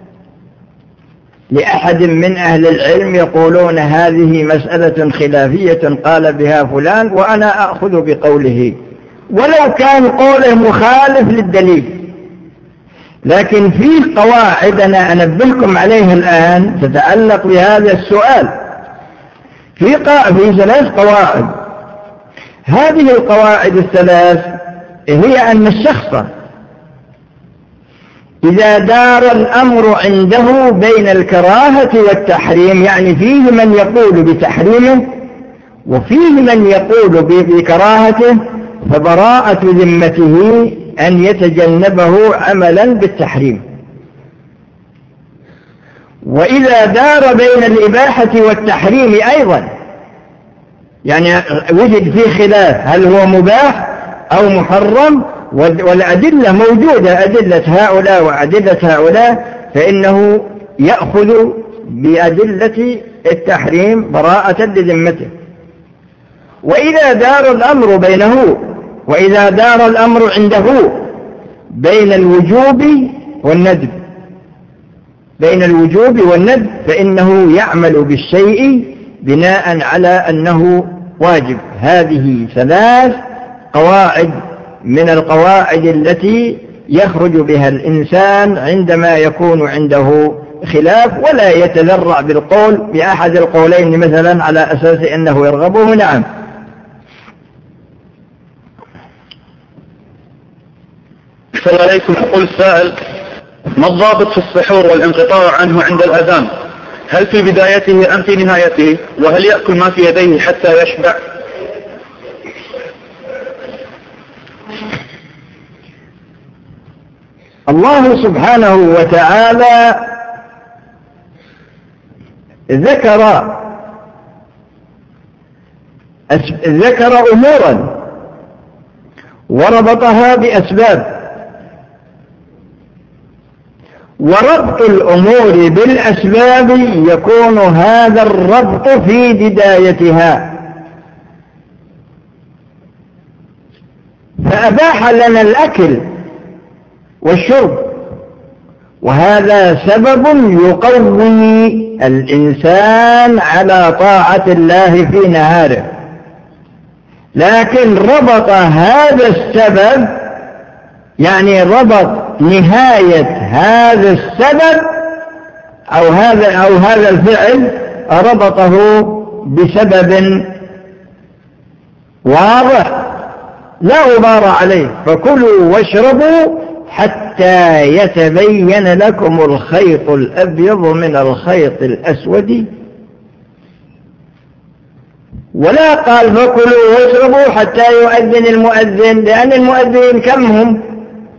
لأحد من أهل العلم يقولون هذه مسألة خلافية قال بها فلان وأنا أخذ بقوله، ولو كان قوله مخالف للدليل. لكن في قواعد أنا أنبهكم عليها الآن تتعلق بهذا السؤال، في, في ثلاث قواعد. هذه القواعد الثلاث هي أن الشخص إذا دار الأمر عنده بين الكراهة والتحريم، يعني فيه من يقول بتحريمه وفيه من يقول بكراهته، فبراءة ذمته أن يتجنبه عملا بالتحريم. وإذا دار بين الإباحة والتحريم أيضا، يعني وجد فيه خلاف هل هو مباح أو محرم، والأدلة موجودة، أدلة هؤلاء وأدلة هؤلاء، فإنه يأخذ بأدلة التحريم براءة لذمته. وإذا دار الأمر بينه وإذا دار الأمر عنده بين الوجوب والندب بين الوجوب والندب فإنه يعمل بالشيء بناء على أنه واجب. هذه ثلاث قواعد من القواعد التي يخرج بها الإنسان عندما يكون عنده خلاف، ولا يتذرع بالقول بأحد القولين مثلا على أساس أنه يرغبه. نعم. السلام عليكم. يقول السائل: ما الضابط في السحور والانقطاع عنه عند الأذان؟ هل في بدايته أم في نهايته؟ وهل يأكل ما في يديه حتى يشبع؟ الله سبحانه وتعالى ذكر ذكر أمورا وربطها بأسباب، وربط الأمور بالأسباب يكون هذا الربط في بدايتها. فأباح لنا الأكل والشرب، وهذا سبب يقوي الإنسان على طاعة الله في نهاره. لكن ربط هذا السبب، يعني ربط نهاية هذا السبب أو هذا أو هذا الفعل ربطه بسبب واضح لا غبار عليه. فكلوا واشربوا حتى يتبين لكم الخيط الأبيض من الخيط الأسود، ولا قال فكلوا واشربوا حتى يؤذن المؤذن، لأن المؤذنين كم هم؟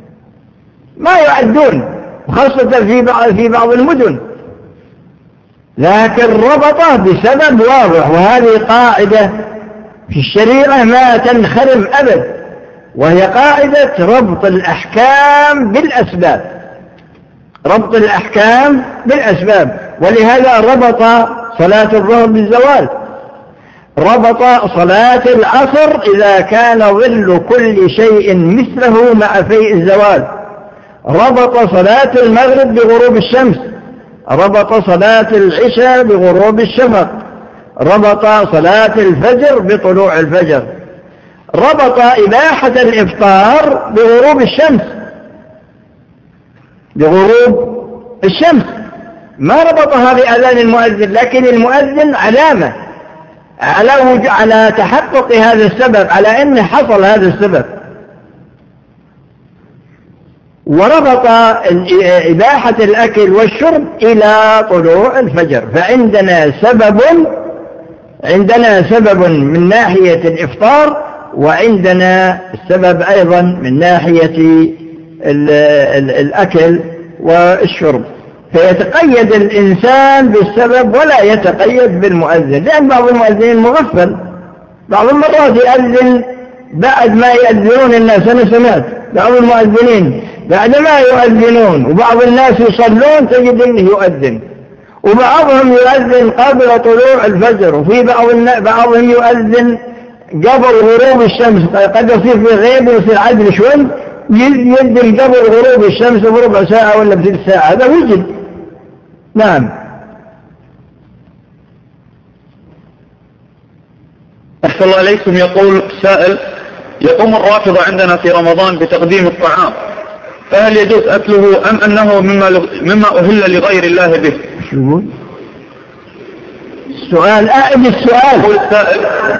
ما يعدون، خاصة في بعض في بعض المدن. لكن ربطه بسبب واضح، وهذه قاعدة في الشريعة ما تنخرم أبد، وهي قاعدة ربط الأحكام بالأسباب، ربط الأحكام بالأسباب. ولهذا ربط صلاة الظهر بالزوال، ربط صلاة العصر إذا كان ظل كل شيء مثله مع فيء الزوال، ربط صلاة المغرب بغروب الشمس، ربط صلاة العشاء بغروب الشفق، ربط صلاة الفجر بطلوع الفجر، ربط إباحة الإفطار بغروب الشمس، بغروب الشمس، ما ربطها بأذان المؤذن، لكن المؤذن علامة على على تحقق هذا السبب، على أن حصل هذا السبب. وربط إباحة الأكل والشرب إلى طلوع الفجر. فعندنا سبب عندنا سبب من ناحية الإفطار، وعندنا السبب أيضا من ناحية الأكل والشرب، فيتقيد الإنسان بالسبب ولا يتقيد بالمؤذن، لأن بعض المؤذنين مغفل، بعض المرات يؤذن بعد ما يؤذنون الناس. أنا سمعت بعض المؤذنين بعد ما يؤذنون وبعض الناس يصلون تجد أنه يؤذن، وبعضهم يؤذن قبل طلوع الفجر، وفي بعضهم يؤذن قبل غروب الشمس، قد يصير في غيب ويصير عدل شوي يؤذن قبل غروب الشمس بربع ساعة ولا بثلث ساعة، هذا وجد. نعم. أحسن الله عليكم. يقول سائل: يقوم الرافضة عندنا في رمضان بتقديم الطعام، فهل يجوز أكله أم أنه مما مما أهل لغير الله به؟ شو السؤال؟ أعد السؤال. يقول السائل: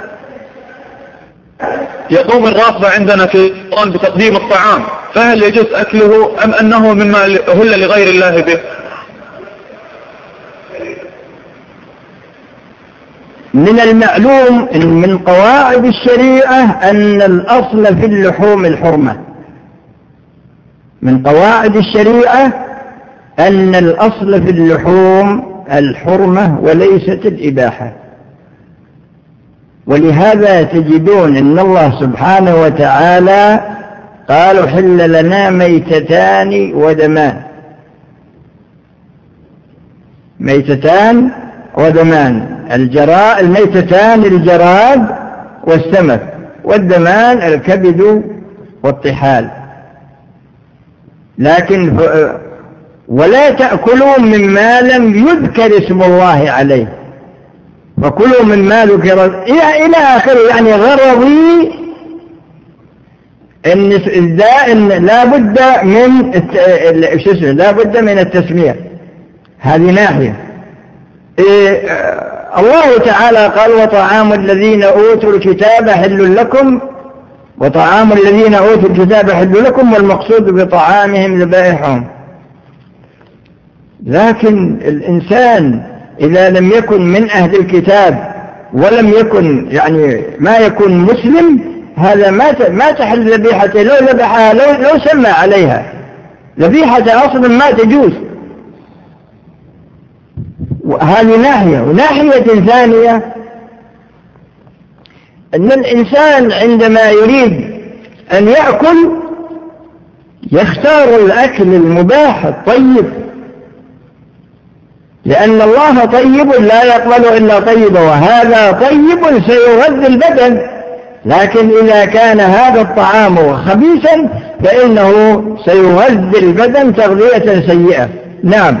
يقوم الرافضة عندنا في رمضان بتقديم الطعام، فهل يجوز أكله أم أنه مما أهل لغير الله به؟ من المعلوم إن من قواعد الشريعة أن الأصل في اللحوم الحرمة، من قواعد الشريعة أن الأصل في اللحوم الحرمة وليست الإباحة. ولهذا تجدون أن الله سبحانه وتعالى قال: حل لنا ميتتان ودمان، ميتتان ودمان، الجراء الميتتان الجراد والسمك، والدمان الكبد والطحال. لكن ولا تأكلوا مما لم يذكر اسم الله عليه، فكلوا مما ذكر إلى إلى آخره. يعني غرضي إن إن لا بد من لا بد من التسمية، هذه ناحية. إيه الله تعالى قال: وطعام الذين أوتوا الكتاب حل لكم، وطعام الذين أوتوا الكتاب حل لكم، والمقصود بطعامهم ذبائحهم. لكن الإنسان إذا لم يكن من أهل الكتاب ولم يكن يعني ما يكون مسلم، هذا ما ما تحل ذبيحته، لو ذبحها لو لو سمى عليها ذبيحته أصلا ما تجوز. وهذه ناحية. وناحية ثانية أن الإنسان عندما يريد أن يأكل يختار الأكل المباح الطيب، لأن الله طيب لا يقبل إلا طيبا، وهذا طيب سيغذي البدن. لكن إذا كان هذا الطعام خبيثا فإنه سيغذي البدن تغذية سيئة. نعم.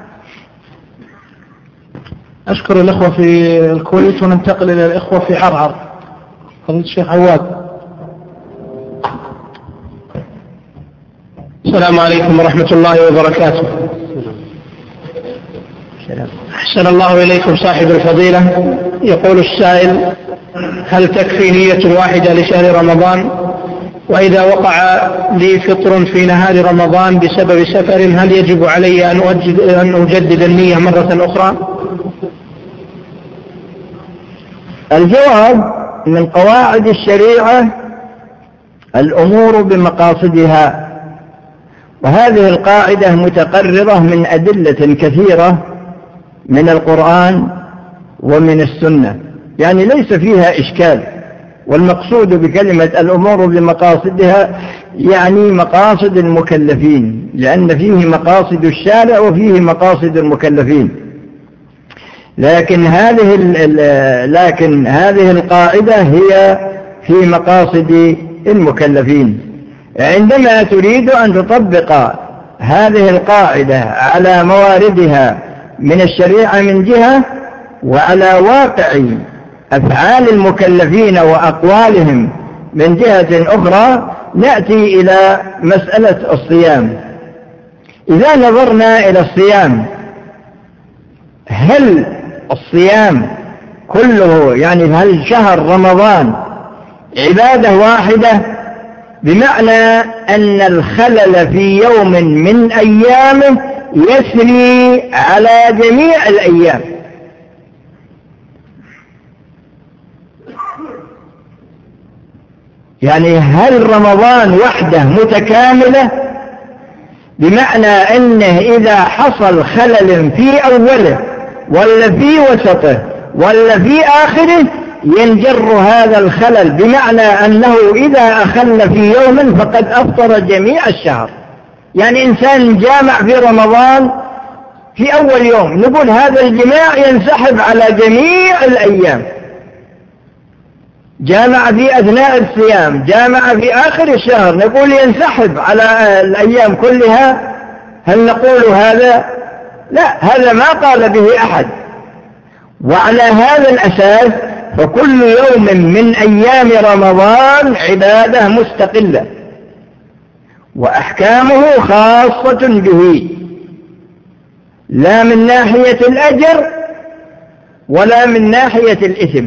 أشكر الأخوة في الكويت، وننتقل إلى الأخوة في عرعر. فضيلة الشيخ عواد. السلام عليكم ورحمة الله وبركاته. أحسن الله إليكم صاحب الفضيلة. يقول السائل: هل تكفي نية واحدة لشهر رمضان؟ وإذا وقع لي فطر في نهار رمضان بسبب سفر، هل يجب علي أن أجدد, أن أجدد النية مرة أخرى؟ الجواب: من قواعد الشريعة الأمور بمقاصدها، وهذه القاعدة متقررة من أدلة كثيرة من القرآن ومن السنة، يعني ليس فيها إشكال. والمقصود بكلمة الأمور بمقاصدها يعني مقاصد المكلفين، لأن فيه مقاصد الشارع وفيه مقاصد المكلفين. لكن هذه لكن هذه القاعدة هي في مقاصد المكلفين. عندما تريد أن تطبق هذه القاعدة على مواردها من الشريعة من جهة، وعلى واقع أفعال المكلفين وأقوالهم من جهة أخرى، نأتي إلى مسألة الصيام. إذا نظرنا إلى الصيام، هل الصيام كله، يعني هل شهر رمضان عبادة واحدة، بمعنى أن الخلل في يوم من أيامه يسري على جميع الأيام؟ يعني هل رمضان وحده متكاملة، بمعنى أنه إذا حصل خلل في أوله ولا في وسطه ولا في آخره ينجر هذا الخلل، بمعنى أنه إذا أخل في يوم فقد أفطر جميع الشهر؟ يعني إنسان جامع في رمضان في أول يوم، نقول هذا الجماع ينسحب على جميع الأيام. جامع في أثناء الصيام، جامع في آخر الشهر، نقول ينسحب على الأيام كلها. هل نقول هذا؟ لا، هذا ما قال به أحد. وعلى هذا الأساس فكل يوم من أيام رمضان عبادة مستقلة، وأحكامه خاصة به، لا من ناحية الأجر ولا من ناحية الإثم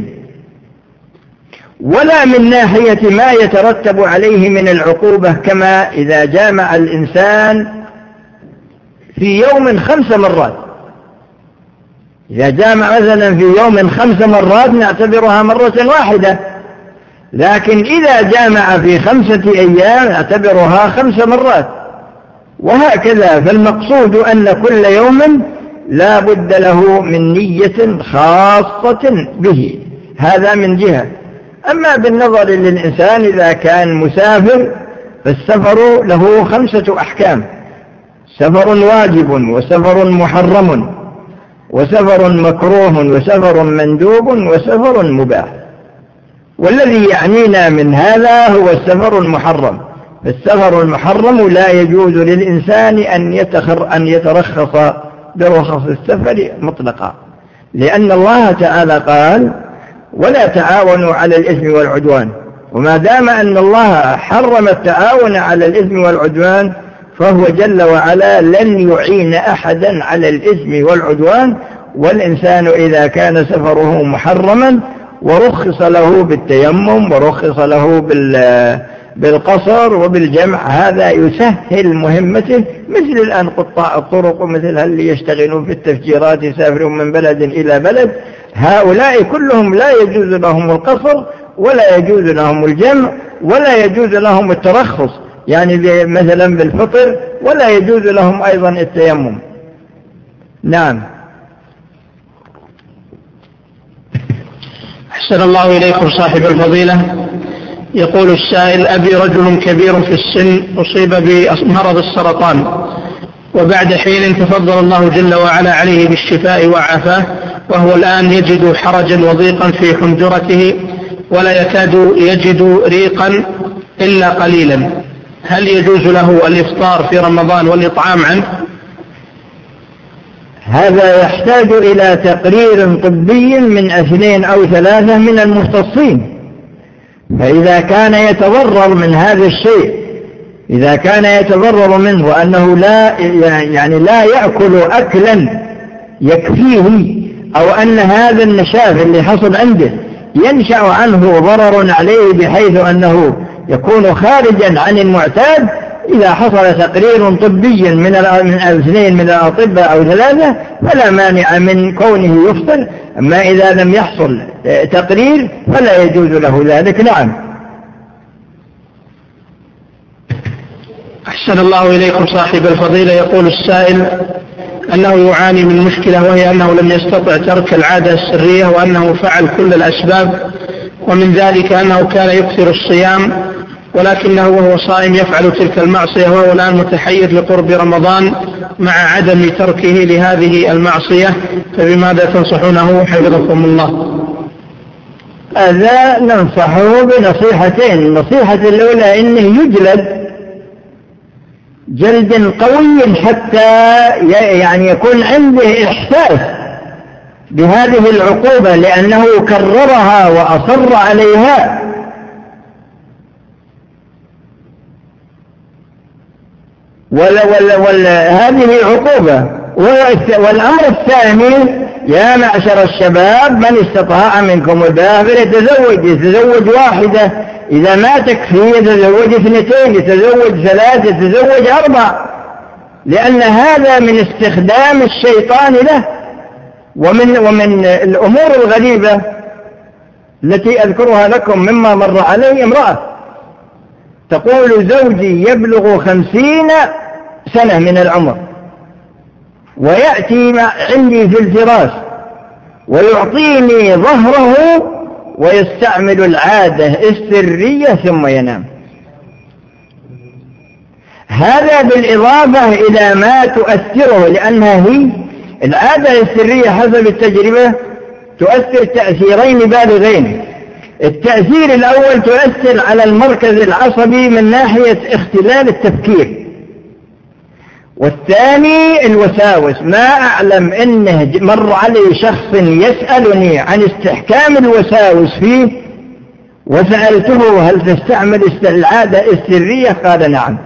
ولا من ناحية ما يترتب عليه من العقوبة. كما إذا جامع الإنسان في يوم خمس مرات، إذا جامع مثلا في يوم خمس مرات نعتبرها مرة واحدة، لكن إذا جامع في خمسة أيام نعتبرها خمس مرات، وهكذا. فالمقصود أن كل يوم لا بد له من نية خاصة به، هذا من جهة. أما بالنظر للإنسان إذا كان مسافر، فالسفر له خمسة أحكام: سفر واجب، وسفر محرم، وسفر مكروه، وسفر مندوب، وسفر مباح. والذي يعنينا من هذا هو السفر المحرم. فالسفر المحرم لا يجوز للإنسان أن يتخر أن يترخص برخص السفر مطلقا، لأن الله تعالى قال: ولا تعاونوا على الإثم والعدوان. وما دام أن الله حرم التعاون على الإثم والعدوان، فهو جل وعلا لن يعين أحدا على الإثم والعدوان. والإنسان إذا كان سفره محرما ورخص له بالتيمم ورخص له بالقصر وبالجمع، هذا يسهل مهمته. مثل الآن قطاع الطرق ومثل اللي يشتغلون في التفجيرات، يسافرون من بلد إلى بلد، هؤلاء كلهم لا يجوز لهم القصر ولا يجوز لهم الجمع ولا يجوز لهم الترخص، يعني مثلا بالفطر، ولا يجوز لهم أيضا التيمم. نعم. أحسن الله إليكم صاحب الفضيلة. يقول السائل: أبي رجل كبير في السن أصيب بمرض السرطان، وبعد حين تفضل الله جل وعلا عليه بالشفاء وعافاه، وهو الآن يجد حرجا وضيقا في حنجرته ولا يكاد يجد ريقا إلا قليلا، هل يجوز له الإفطار في رمضان والإطعام عنه؟ هذا يحتاج إلى تقرير طبي من اثنين أو ثلاثة من المختصين. فإذا كان يتضرر من هذا الشيء، إذا كان يتضرر منه وأنه لا يعني لا يأكل أكلا يكفيه، أو أن هذا النشاف اللي حصل عنده ينشأ عنه ضرر عليه بحيث أنه يكون خارجا عن المعتاد، إذا حصل تقرير طبي من الاثنين من الأطباء أو ثلاثة فلا مانع من كونه يفطر. أما إذا لم يحصل تقرير فلا يجوز له ذلك. نعم. أحسن الله إليكم صاحب الفضيلة. يقول السائل: أنه يعاني من مشكلة، وهي أنه لم يستطع ترك العادة السرية، وأنه فعل كل الأسباب، ومن ذلك أنه كان يكثر الصيام، ولكنه وهو صائم يفعل تلك المعصية، وهو الآن متحير لقرب رمضان مع عدم تركه لهذه المعصية، فبماذا تنصحونه حفظكم الله؟ هذا ننصحه بنصيحتين. النصيحة الأولى إنه يجلد جلد قوي حتى يعني يكون عنده إحساس بهذه العقوبة، لأنه كررها وأصر عليها. ولا ولا ولا هذه عقوبة. والأمر الثاني: يا معشر الشباب من استطاع منكم الباء فليتزوج، يتزوج واحدة، إذا ما تكفي يتزوج اثنتين، يتزوج ثلاث، يتزوج أربع، لأن هذا من استخدام الشيطان له. ومن ومن الأمور الغريبة التي أذكرها لكم مما مر علي: امرأة تقول: زوجي يبلغ خمسين سنة من العمر، ويأتي عندي في الفراش ويعطيني ظهره ويستعمل العادة السرية ثم ينام. هذا بالإضافة إلى ما تؤثره، لأنها هي العادة السرية حسب التجربة تؤثر تأثيرين بالغين. التأثير الأول: تؤثر على المركز العصبي من ناحية اختلال التفكير. والثاني الوساوس. ما أعلم أنه مر علي شخص يسألني عن استحكام الوساوس فيه، وسألته: هل تستعمل العادة السرية؟ قال: نعم.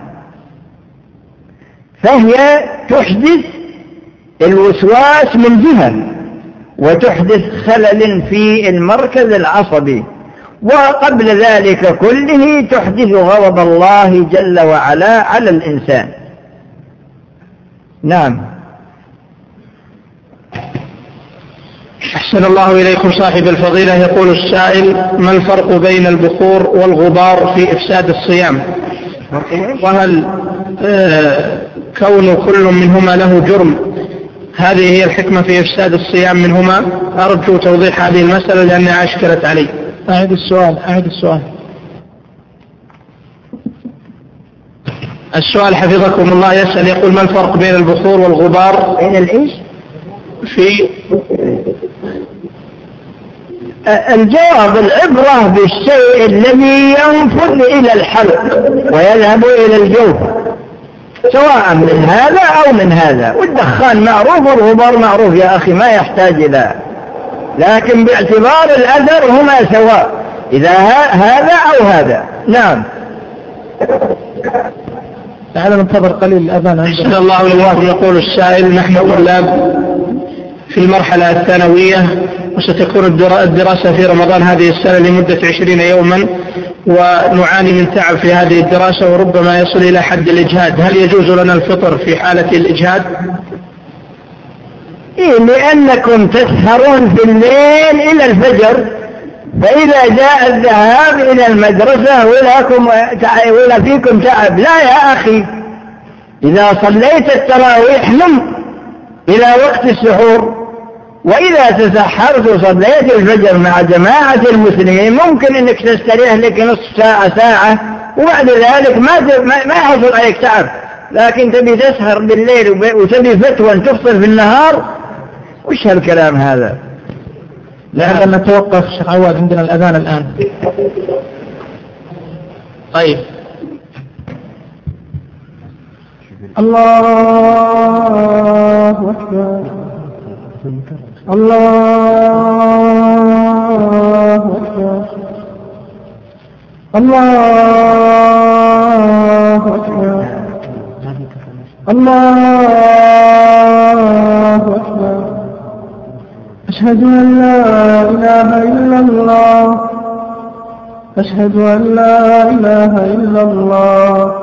فهي تحدث الوسواس من جهة، وتحدث خلل في المركز العصبي، وقبل ذلك كله تحدث غضب الله جل وعلا على الإنسان. نعم. أحسن الله إليكم صاحب الفضيلة. يقول السائل: ما الفرق بين البخور والغبار في إفساد الصيام؟ وهل آه كون كل منهما له جرم هذه هي الحكمة في إفساد الصيام منهما؟ أرجو توضيح هذه المسألة لأنها أشكلت علي. أعيد السؤال أعيد السؤال السؤال حفظكم الله يسأل يقول: ما الفرق بين البخور والغبار؟ بين الإيش؟ في الجواب: العبرة بالشيء الذي ينفذ إلى الحلق ويذهب إلى الجوف، سواء من هذا أو من هذا. والدخان معروف والغبار معروف يا أخي، ما يحتاج إلى، لكن باعتبار الأثر هما سواء، إذا هذا أو هذا. نعم. تعالى ننتظر قليل الأذان. أحسن الله إليكم. يقول السائل: نحن طلاب في المرحلة الثانوية، وستكون الدراسة في رمضان هذه السنة لمدة عشرين يوما، ونعاني من تعب في هذه الدراسة وربما يصل إلى حد الإجهاد. هل يجوز لنا الفطر في حالة الإجهاد؟ إيه، لأنكم تسهرون في الليل إلى الفجر، فإذا جاء الذهاب إلى المدرسة ولكم ولا فيكم تعب. لا يا أخي، إذا صليت التراويح نم إلى وقت السحور، وإذا تسحرت وصليت الفجر مع جماعة المسلمين ممكن أنك تستريح لك نصف ساعة ساعة، وبعد ذلك ما ما يحصل عليك تعب. لكن تبي تسهر بالليل وتبي فتوى تفطر في النهار، وش هالكلام هذا؟ لعلنا نتوقف شيخ عواد، عندنا الأذان الآن. طيب. الله أكبر الله أكبر الله أكبر الله أكبر. أشهد أن لا إله إلا الله أشهد أن لا إله إلا الله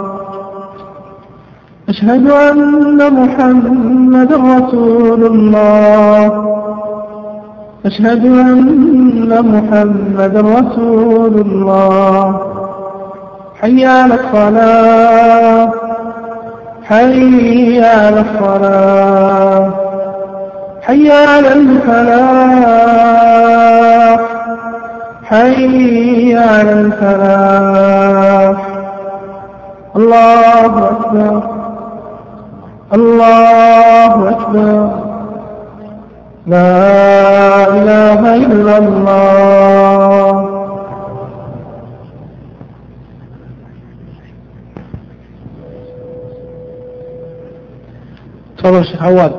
أشهد أن محمد رسول الله أشهد أن محمد رسول الله. حي على الصلاة حي على الصلاة حي على الفلاح حي على الفلاح. الله أكبر الله أكبر لا إله إلا الله. تفضل شيخ عواد.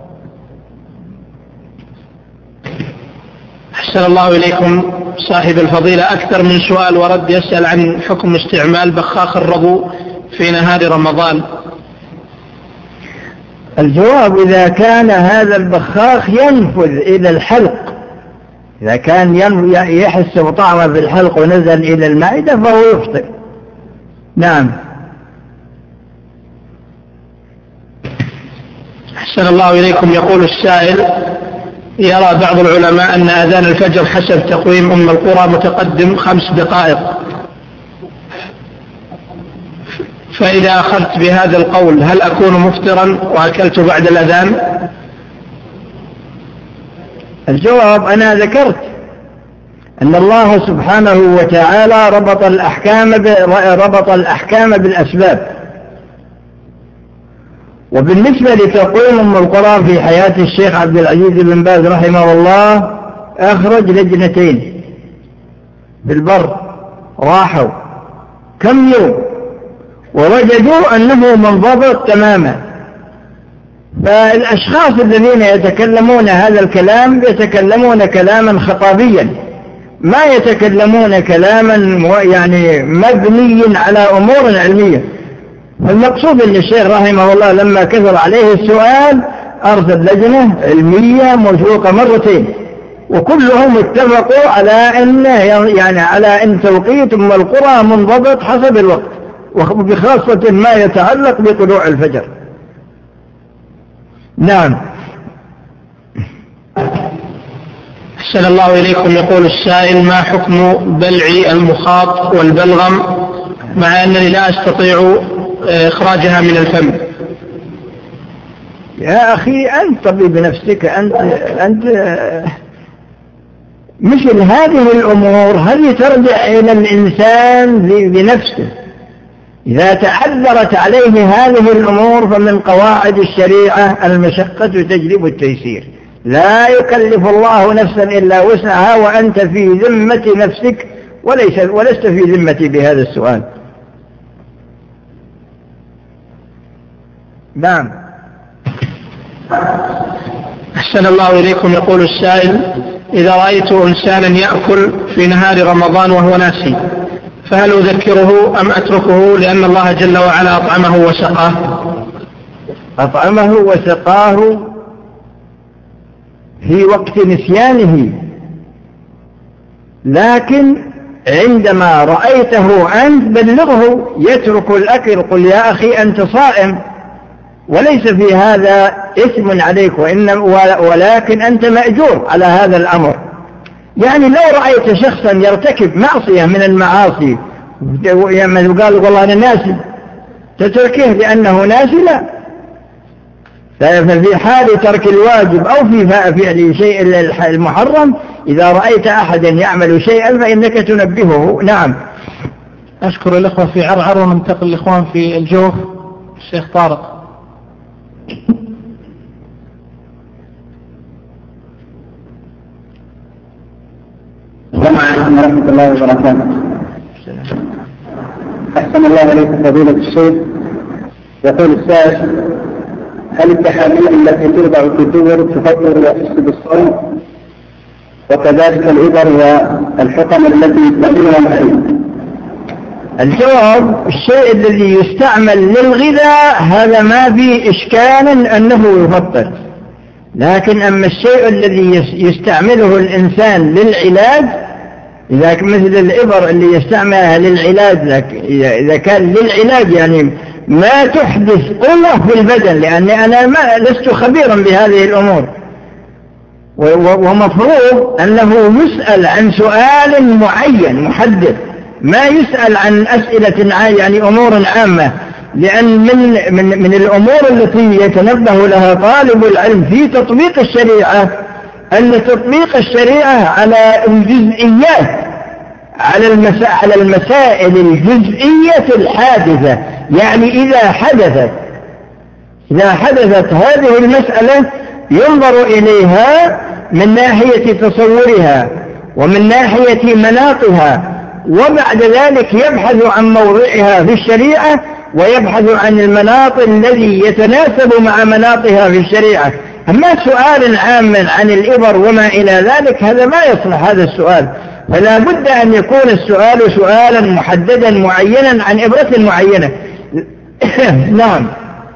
أحسن الله إليكم صاحب الفضيلة، أكثر من سؤال ورد يسأل عن حكم استعمال بخاخ الربو في نهار رمضان. الجواب: إذا كان هذا البخاخ ينفذ إلى الحلق، إذا كان يحس بطعمه في الحلق ونزل إلى المعدة فهو يفطر. نعم. أحسن الله إليكم. يقول السائل: يرى بعض العلماء أن أذان الفجر حسب تقويم أم القرى متقدم خمس دقائق، فإذا أخذت بهذا القول هل أكون مفطرا وأكلت بعد الأذان؟ الجواب: أنا ذكرت أن الله سبحانه وتعالى ربط الأحكام ربط الأحكام بالأسباب. وبالنسبة لتقويم أم القرى في حياة الشيخ عبد العزيز بن باز رحمه الله، أخرج لجنتين بالبر راحوا كم يوم ووجدوا أنه منضبط تماما. فالأشخاص الذين يتكلمون هذا الكلام يتكلمون كلاما خطابيا، ما يتكلمون كلاما يعني مبني على أمور علمية. المقصود أن الشيخ رحمه الله لما كثر عليه السؤال أرسل لجنة علمية موثوقة مرتين، وكلهم اتفقوا على أن يعني على أن توقيت أم القرى منضبط حسب الوقت، وبخاصة ما يتعلق بطلوع الفجر. نعم. أحسن الله إليكم. يقول السائل: ما حكم بلع المخاط والبلغم مع أنني لا أستطيع إخراجها من الفم؟ يا أخي أنت طبيب نفسك، أنت أنت مثل هذه الأمور هذه ترجع إلى الإنسان بنفسه. إذا تعذرت عليه هذه الأمور فمن قواعد الشريعة المشقة تجلب التيسير. لا يكلف الله نفسا إلا وسعها، وأنت في ذمة نفسك وليس ولست في ذمتي بهذا السؤال. نعم. أحسن الله إليكم. يقول السائل: إذا رأيت إنسانا يأكل في نهار رمضان وهو ناسي فهل أذكره أم أتركه لأن الله جل وعلا أطعمه وسقاه؟ أطعمه وسقاه في وقت نسيانه، لكن عندما رأيته أنت بلغه يترك الأكل. قل يا أخي أنت صائم وليس في هذا إثم عليك، ولكن أنت مأجور على هذا الأمر. يعني لو رأيت شخصا يرتكب معصية من المعاصي يقال والله أنا ناسي، تتركه لأنه ناسي؟ لا. ففي حال ترك الواجب أو في فعل شيء المحرم إذا رأيت أحدا يعمل شيئا فإنك تنبهه. نعم. أشكر الأخوة في عرعر، وننتقل الإخوان في الجوف. الشيخ طارق. السلام عليكم ورحمة الله وبركاته. أحسن الله عليكم فضيلة الشيخ. يقول السائل: هل التحاليل التي توضع في الدبر تفطر وتفسد الصوم؟ وكذلك الإبر والحقن التي يستعملها المريض؟ الجواب: الشيء الذي يستعمل للغذاء هذا ما فيه إشكال أنه يفطر، لكن أما الشيء الذي يستعمله الإنسان للعلاج، إذا مثل الإبر اللي يستعملها للعلاج، إذا كان للعلاج يعني ما تحدث قوة في البدن، لأني أنا ما لست خبيرا بهذه الأمور، ومفروض أنه يسأل عن سؤال معين محدد، ما يسأل عن أسئلة يعني أمور عامة. لأن من, من, من الأمور التي يتنبه لها طالب العلم في تطبيق الشريعة أن تطبيق الشريعة على الجزئيات، على المسا... على المسائل الجزئية الحادثة. يعني إذا حدثت إذا حدثت هذه المسألة ينظر إليها من ناحية تصورها ومن ناحية مناطها، وبعد ذلك يبحث عن موضعها في الشريعة ويبحث عن المناط الذي يتناسب مع مناطها في الشريعة. أما سؤال عام عن الإبر وما إلى ذلك هذا ما يصلح هذا السؤال، فلا بد أن يكون السؤال سؤالا محددا معينا عن إبرة معينة. نعم.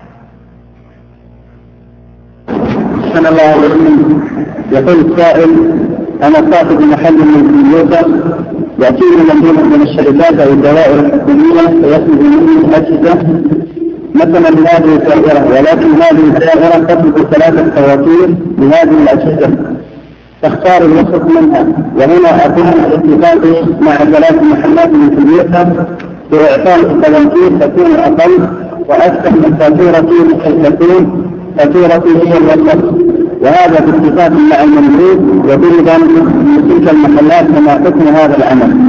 أحسن الله عليكم. يقول السائل: أنا صاحب محل من الكمبيوتر، يأتيني مندوب من الشركات أو الدوائر الحكومية فيطلب مني أجهزة مثلا هذه الدائرة، ولكن هذه الدائرة تطلب ثلاثة فواتير لهذه الأجهزة، تختار الوسط منها، وهنا أكون اتفاقي مع ثلاث محلات من الكمبيوتر بإعطاء الفواتير تكون أقل وأكثر من فاتورتي بحيث تكون فاتورتي هي الوسط، وهذا باتفاق مع المندوب وبرضا من تلك المحلات. كما حكم هذا العمل؟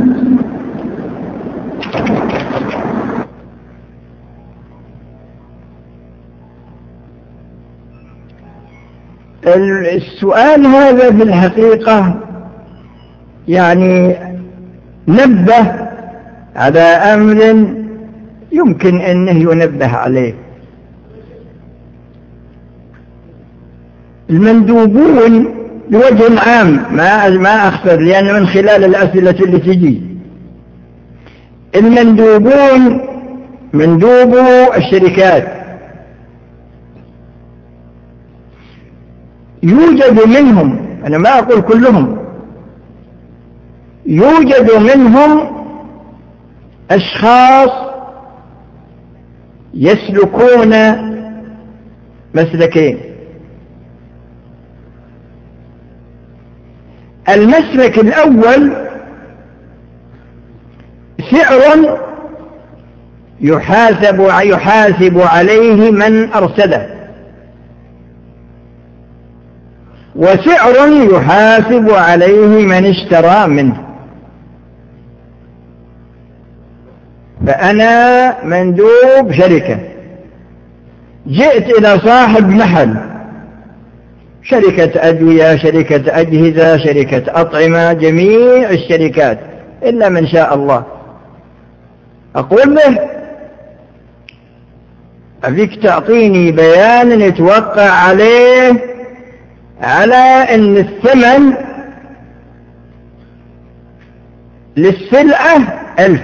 السؤال هذا في الحقيقة يعني نبه على أمر يمكن أنه ينبه عليه. المندوبون بوجه عام ما ما أخفر، لأن من خلال الأسئلة اللي تجي المندوبون مندوبو الشركات يوجد منهم، أنا ما أقول كلهم، يوجد منهم أشخاص يسلكون مسلكين. المسلك الأول سعر يحاسب يحاسب عليه من أرسله، وسعر يحاسب عليه من اشترى منه. فأنا مندوب شركة، جئت إلى صاحب محل، شركة أدوية، شركة أجهزة، شركة أطعمة، جميع الشركات إلا من شاء الله، أقول له: أبيك تعطيني بيان يتوقع عليه على أن الثمن للسلعة ألف،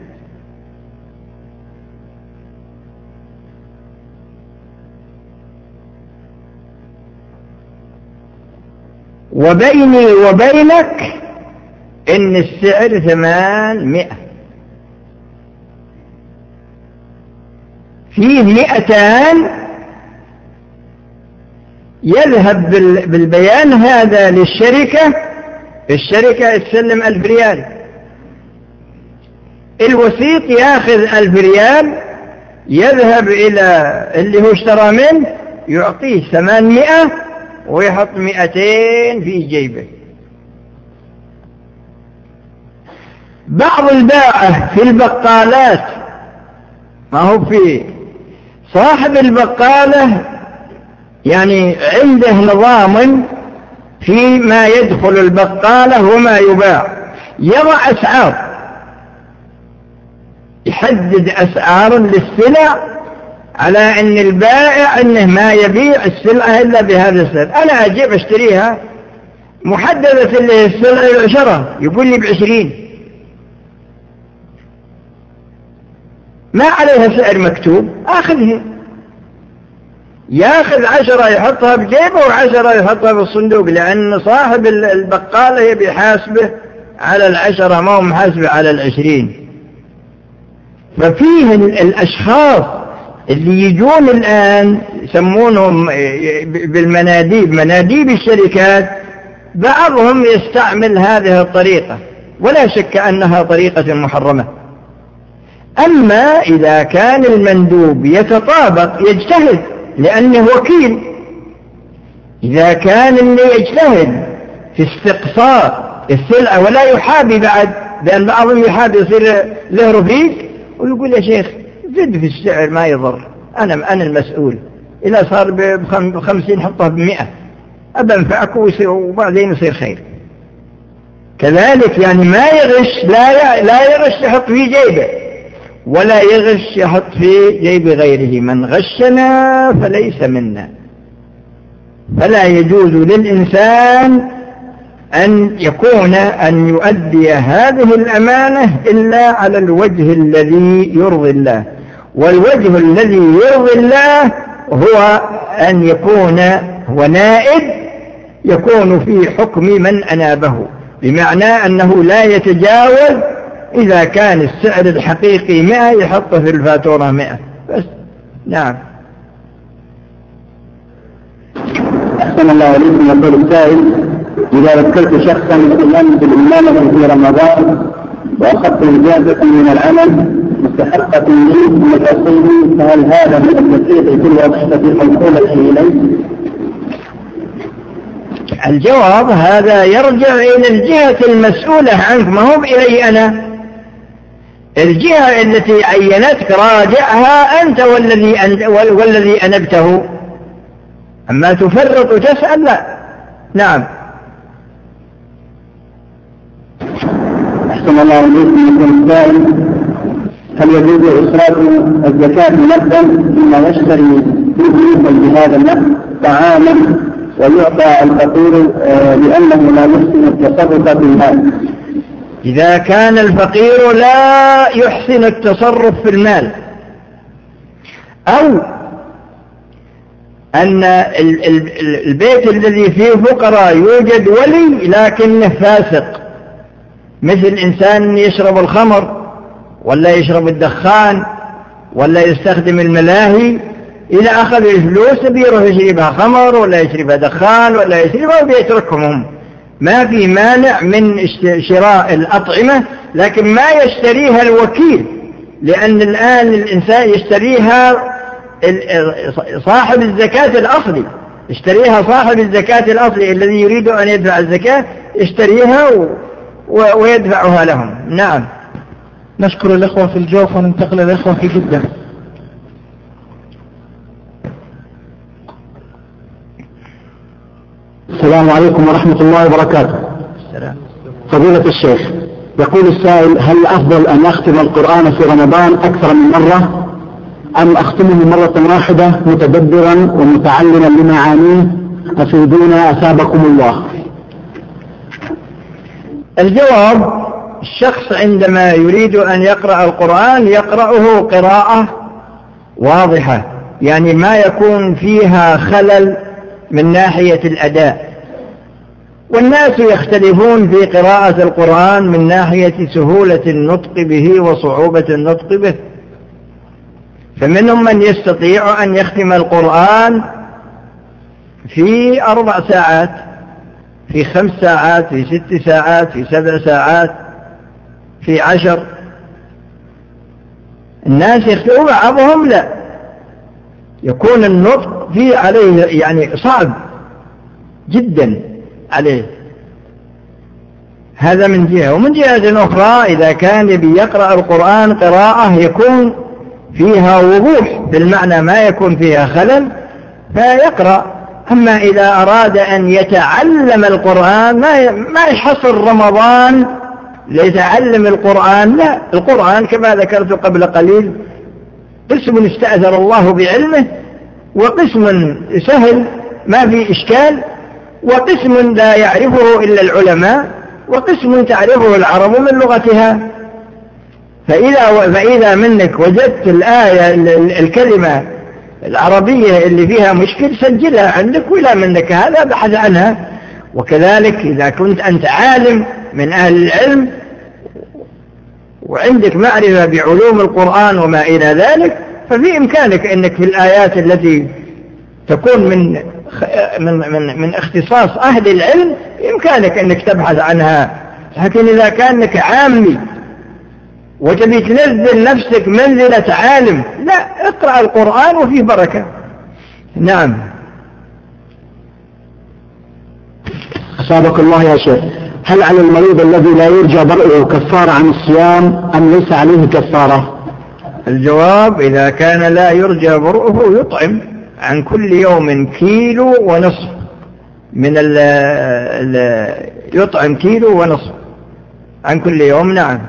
وبيني وبينك إن السعر ثمانمائة، فيه مئتان، يذهب بالبيان هذا للشركة، الشركة تسلم ألف ريال، الوسيط ياخذ ألف ريال، يذهب إلى اللي هو اشترى منه يعطيه ثمانمائة ويحط مئتين في جيبه. بعض الباعة في البقالات، ما هو في صاحب البقالة يعني عنده نظام فيما يدخل البقالة وما يباع، يضع أسعار، يحدد أسعار للسلع على أن البائع أنه ما يبيع السلعة إلا بهذا السعر. أنا أجيب أشتريها محددة اللي السلعة العشرة، يقول لي بعشرين، ما عليها سعر مكتوب، أخذها، ياخذ عشرة يحطها بجيبه وعشرة يحطها في الصندوق، لأن صاحب البقالة يبي حاسبه على العشرة ما هو محاسبه على العشرين. ففيه الأشخاص اللي يجون الآن يسمونهم بالمناديب، مناديب الشركات، بعضهم يستعمل هذه الطريقة، ولا شك أنها طريقة محرمة. أما إذا كان المندوب يتطابق يجتهد لأنه وكيل، إذا كان اللي يجتهد في استقصاء السلعة ولا يحابي بعد، لأن بعضهم يحابي يصير له رفيق ويقول يا شيخ زد في السعر ما يضر، أنا أنا المسؤول، إذا صار بخمسين حطه بمئة أبى أنفعك وبعدين يصير خير. كذلك يعني ما يغش، لا لا يغش يحط في جيبه، ولا يغش يحط في جيب غيره. من غشنا فليس منا. فلا يجوز للإنسان أن يكون أن يؤدي هذه الأمانة إلا على الوجه الذي يرضي الله، والوجه الذي يرضي الله هو أن يكون هو نائب يكون في حكم من أنابه، بمعنى أنه لا يتجاوز، إذا كان السعر الحقيقي مئة يحط في الفاتورة مئة بس. نعم. أحسن الله عليكم. يقول السائل: إذا ذكرت شخصا الإمام بالإمامة في رمضان وأخذت إجازة من العمل مستحقة لي من الأصيل، فهل هذا من التفريط في الوظيفة المنقولة إليه؟ الجواب: هذا يرجع إلى الجهة المسؤولة عنك، ما هو إلي أنا. الجهة التي عينتك راجعها أنت والذي أن... والذي أنبته، أما تفرط وتسأل لا. نعم. أحسن الله عليكم. يقول السائل: هل يجوز إخراج الزكاة نقدا مما يشتري به بهذا النقد طعاما ويعطى الفقير لأنه لا يحسن التصرف في المال؟ إذا كان الفقير لا يحسن التصرف في المال، أو أن البيت الذي فيه فقراء يوجد ولي لكنه فاسق، مثل إنسان يشرب الخمر ولا يشرب الدخان ولا يستخدم الملاهي، إذا أخذ الفلوس بيروح يشربها خمر ولا يشربها دخان ولا يشربها وبيتركهم. ما في مانع من شراء الأطعمة، لكن ما يشتريها الوكيل، لأن الآن الإنسان يشتريها صاحب الزكاة الأصلي، يشتريها صاحب الزكاة الأصلي الذي يريد أن يدفع الزكاة يشتريها ويدفعها لهم. نعم. نشكر الأخوة في الجوف وننتقل الأخوة في جدة. السلام عليكم ورحمة الله وبركاته. السلام. فضيلة الشيخ، يقول السائل: هل أفضل أن أختم القرآن في رمضان أكثر من مرة، أم أختمه مرة واحدة متدبرا ومتعلما لمعانيه؟ أفيدونا أثابكم الله. الجواب: الشخص عندما يريد أن يقرأ القرآن يقرأه قراءة واضحة، يعني ما يكون فيها خلل من ناحية الأداء. والناس يختلفون في قراءة القرآن من ناحية سهولة النطق به وصعوبة النطق به، فمنهم من يستطيع أن يختم القرآن في أربع ساعات، في خمس ساعات، في ست ساعات، في سبع ساعات، في عشر. الناس يختلفون، بعضهم لا، يكون النطق فيه عليه يعني صعب جدا عليه. هذا من جهة. ومن جهة أخرى إذا كان يقرأ القرآن قراءة يكون فيها وضوح بالمعنى، ما يكون فيها خلل، فيقرأ. أما إذا أراد أن يتعلم القرآن ما ما يحصل رمضان ليتعلم القرآن، لا. القرآن كما ذكرت قبل قليل قسم استأثر الله بعلمه، وقسم سهل ما في إشكال، وقسم لا يعرفه إلا العلماء، وقسم تعرفه العرب من لغتها. فإذا, فإذا منك وجدت الآية الكلمة العربية اللي فيها مشكل سجلها عندك، وإذا منك هذا بحث عنها. وكذلك إذا كنت أنت عالم من أهل العلم وعندك معرفة بعلوم القرآن وما إلى ذلك، ففي إمكانك أنك في الآيات التي تكون من من من, من اختصاص أهل العلم إمكانك أنك تبحث عنها. لكن إذا كانك عامي وتبي تنزل نفسك منزلة عالم، لا، اقرأ القرآن وفيه بركة. نعم. أصابك الله يا شيخ، هل على المريض الذي لا يرجى برئه كفارة عن الصيام أم ليس عليه كفارة؟ الجواب: إذا كان لا يرجى برؤه يطعم عن كل يوم كيلو ونصف من ال ال يطعم كيلو ونصف عن كل يوم. نعم.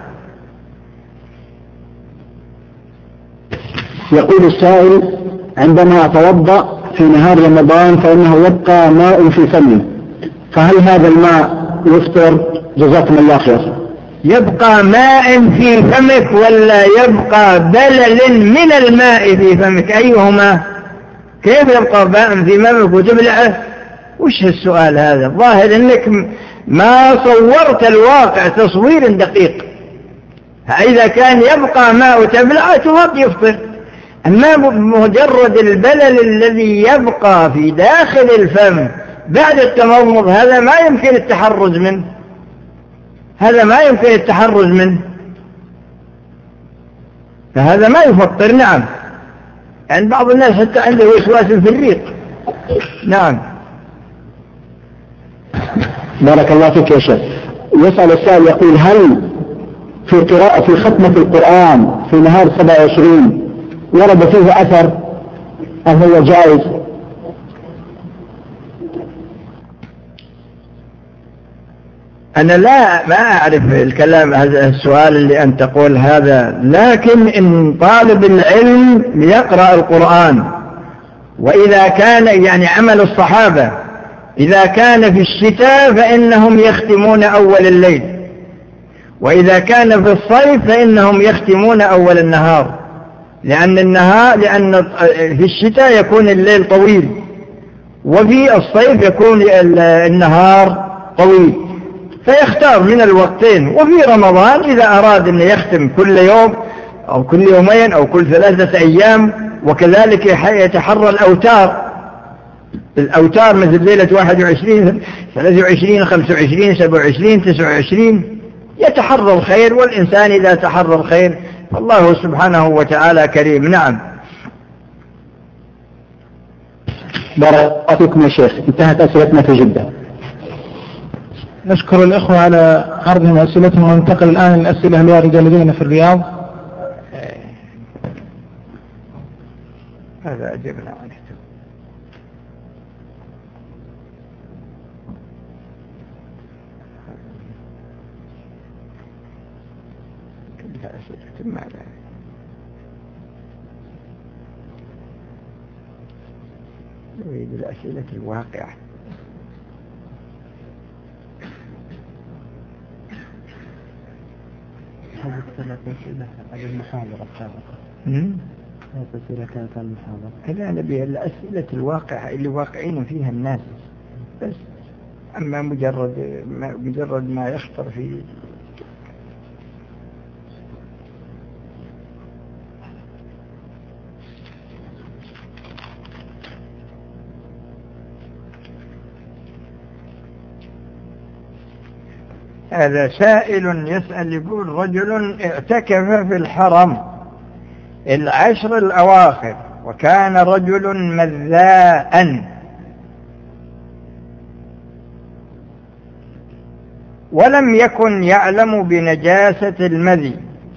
يقول السائل: عندما أتوضأ في نهار رمضان فإنه يبقى ماء في فمي، فهل هذا الماء يفطر؟ جزاكم الله خير. يبقى ماء في فمك ولا يبقى بلل من الماء في فمك؟ أيهما؟ كيف يبقى ماء في فمك وتبلعه؟ وش السؤال هذا؟ الظاهر أنك ما صورت الواقع تصوير دقيق. إذا كان يبقى ماء وتبلعه فقد يفطر، أما مجرد البلل الذي يبقى في داخل الفم بعد التمضمض هذا ما يمكن التحرز منه، هذا ما يمكن التحرز منه، فهذا ما يفطر. نعم. عند بعض الناس حتى عنده وسواس في الريق. نعم. بارك الله فيك يا شيخ. يسأل السائل يقول: هل في قراءة في ختمة القرآن في نهار سبعة وعشرين ورد فيه أثر أم هو جائز؟ أنا لا ما أعرف الكلام هذا السؤال اللي أن تقول هذا، لكن إن طالب العلم يقرأ القرآن، وإذا كان يعني عمل الصحابة إذا كان في الشتاء فإنهم يختمون أول الليل، وإذا كان في الصيف فإنهم يختمون أول النهار، لأن النهار لأن في الشتاء يكون الليل طويل وفي الصيف يكون النهار طويل، فيختار من الوقتين. وفي رمضان إذا أراد أن يختم كل يوم أو كل يومين أو كل ثلاثة أيام، وكذلك يتحرى الأوتار، الأوتار مثل ليلة واحد وعشرين ثلاثة وعشرين خمسة وعشرين سبعة وعشرين تسعة وعشرين، يتحرى الخير، والإنسان إذا تحرى الخير فالله سبحانه وتعالى كريم. نعم. بارك الله فيكم يا شيخ، انتهت أسئلتنا في جدة. نشكر الإخوة على عرضهم أسئلتهم، وننتقل الآن للأسئلة الواردة لدينا في الرياض. هذا أجبنا عنه. كلها أسئلة ما لا نريد الأسئلة الواقعة. هذه الثلاث أسئلة على المحاضرة السابقة. ثلاث أسئلة كانت على المحاضرة. هذا نبي الأسئلة الواقعة اللي واقعين فيها الناس بس، أما مجرد ما مجرد ما يخطر في هذا سائل يسأل يقول: رجل اعتكف في الحرم العشر الأواخر وكان رجل مذاء ولم يكن يعلم بنجاسة المذي،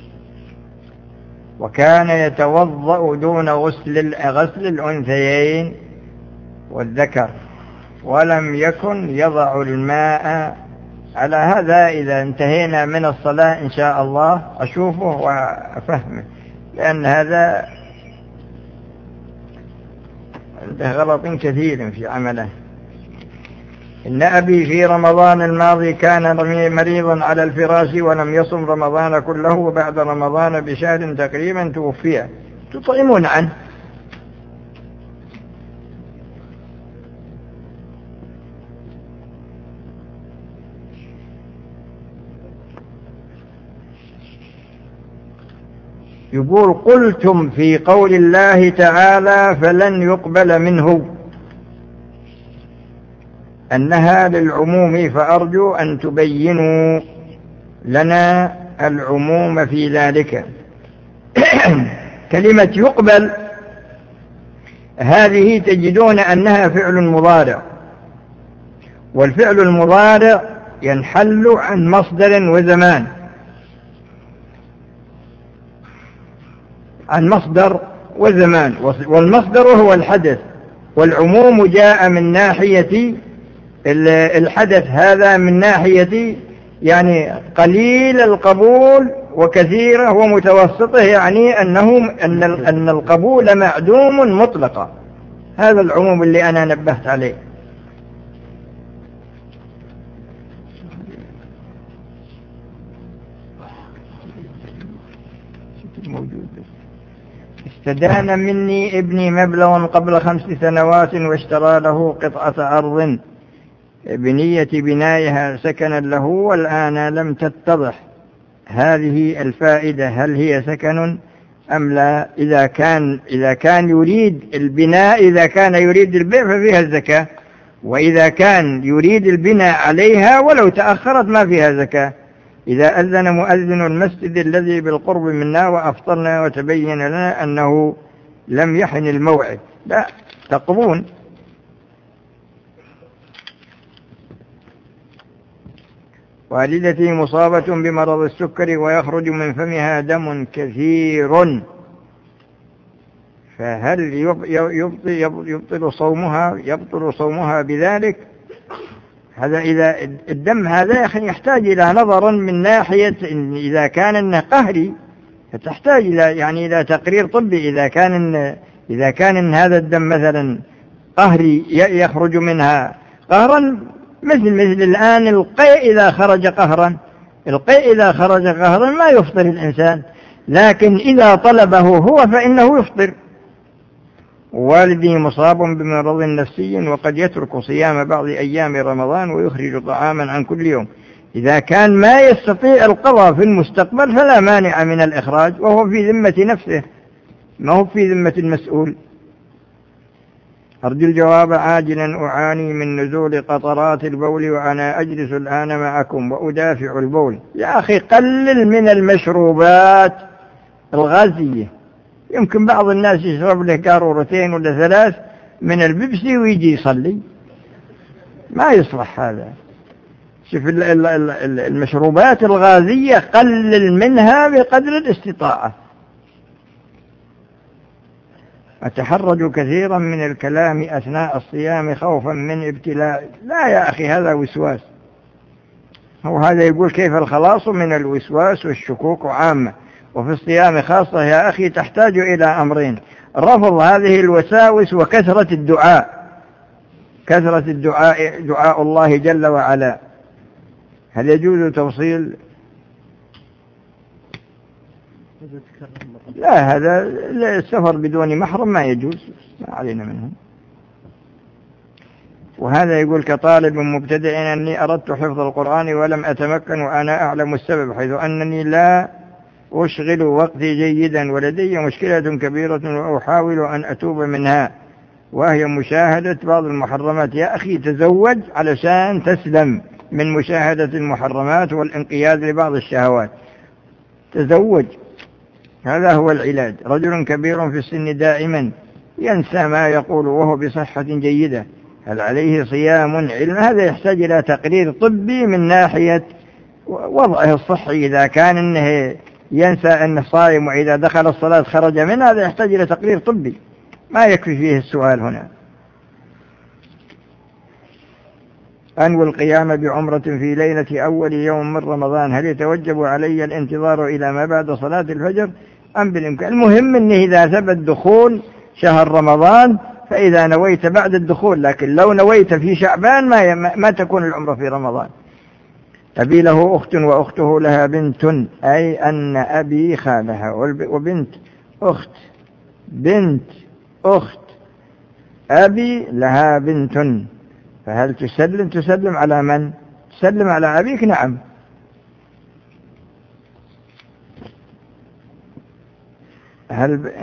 وكان يتوضأ دون غسل غسل الأنثيين والذكر، ولم يكن يضع الماء على هذا. إذا انتهينا من الصلاة إن شاء الله أشوفه وأفهمه، لأن هذا عنده غلط كثير في عمله. إن أبي في رمضان الماضي كان مريضا على الفراش ولم يصم رمضان كله، وبعد رمضان بشهر تقريبا توفي، تطعمون عنه. يقول: قلتم في قول الله تعالى فلن يقبل منه أنها للعموم، فأرجو أن تبينوا لنا العموم في ذلك. كلمة يقبل هذه تجدون أنها فعل مضارع، والفعل المضارع ينحل عن مصدر وزمان، عن مصدر وزمان، والمصدر هو الحدث، والعموم جاء من ناحية الحدث هذا، من ناحية يعني قليل القبول وكثيره ومتوسطه، يعني أنه أن أن القبول معدوم مطلقا. هذا العموم اللي أنا نبهت عليه. استدان مني ابني مبلغا قبل خمس سنوات واشترى له قطعة أرض بنية بنائها سكنا له، والآن لم تتضح هذه الفائدة هل هي سكن أم لا. إذا كان إذا كان يريد البناء، إذا كان يريد البيع ففيها الزكاة، وإذا كان يريد البناء عليها ولو تأخرت ما فيها زكاة. إذا أذن مؤذن المسجد الذي بالقرب منا وأفطرنا وتبين لنا أنه لم يحن الموعد، لا تقضون. والدتي مصابة بمرض السكري ويخرج من فمها دم كثير، فهل يبطل, يبطل صومها يبطل صومها بذلك؟ هذا إذا الدم هذا يحتاج إلى نظر من ناحية إذا كان إنه قهري فتحتاج إلى يعني إلى تقرير طبي. إذا كان إن إذا كان إن هذا الدم مثلا قهري يخرج منها قهرا، مثل مثل الآن القيء إذا خرج قهرا، القيء إذا خرج قهرا ما يفطر الإنسان، لكن إذا طلبه هو فإنه يفطر. والدي مصاب بمرض نفسي وقد يترك صيام بعض أيام رمضان ويخرج طعاما عن كل يوم. إذا كان ما يستطيع القضاء في المستقبل فلا مانع من الإخراج، وهو في ذمة نفسه ما هو في ذمة المسؤول. أرجو الجواب عاجلا، أعاني من نزول قطرات البول وأنا أجلس الآن معكم وأدافع البول. يا أخي قلل من المشروبات الغازية، يمكن بعض الناس يشرب له قارورتين ولا ثلاث من البيبسي ويجي يصلي، ما يصلح هذا. شوف المشروبات الغازية قلل منها بقدر الاستطاعة. أتحرج كثيرا من الكلام أثناء الصيام خوفا من ابتلاء. لا يا أخي، هذا وسواس. هو هذا يقول كيف الخلاص من الوسواس والشكوك عامة، وفي الصيام خاصة يا أخي تحتاج إلى أمرين: رفض هذه الوساوس وكثرة الدعاء، كثرة الدعاء، دعاء الله جل وعلا. هل يجوز توصيل؟ لا، هذا السفر بدون محرم ما يجوز، ما علينا منه. وهذا يقول كطالب مبتدئ أني أردت حفظ القرآن ولم أتمكن وأنا أعلم السبب، حيث أنني لا أشغل وقتي جيدا ولدي مشكلة كبيرة وأحاول أن أتوب منها، وهي مشاهدة بعض المحرمات. يا أخي تزوج علشان تسلم من مشاهدة المحرمات والانقياد لبعض الشهوات، تزوج، هذا هو العلاج. رجل كبير في السن دائما ينسى ما يقول وهو بصحة جيدة، هل عليه صيام علم؟ هذا يحتاج إلى تقرير طبي من ناحية وضعه الصحي. إذا كان إنه ينسى أنه صائم وإذا دخل الصلاة خرج منها، هذا يحتاج إلى تقرير طبي، ما يكفي فيه السؤال هنا. أنوي القيام بعمرة في ليلة أول يوم من رمضان، هل يتوجب علي الانتظار إلى ما بعد صلاة الفجر أم بالإمكان؟ المهم أنه إذا ثبت دخول شهر رمضان فإذا نويت بعد الدخول، لكن لو نويت في شعبان ما, ما تكون العمرة في رمضان. أبي له أخت وأخته لها بنت، أي أن أبي خالها، وبنت أخت بنت أخت أبي لها بنت، فهل تسلم تسلم على من؟ تسلم على أبيك؟ نعم. هل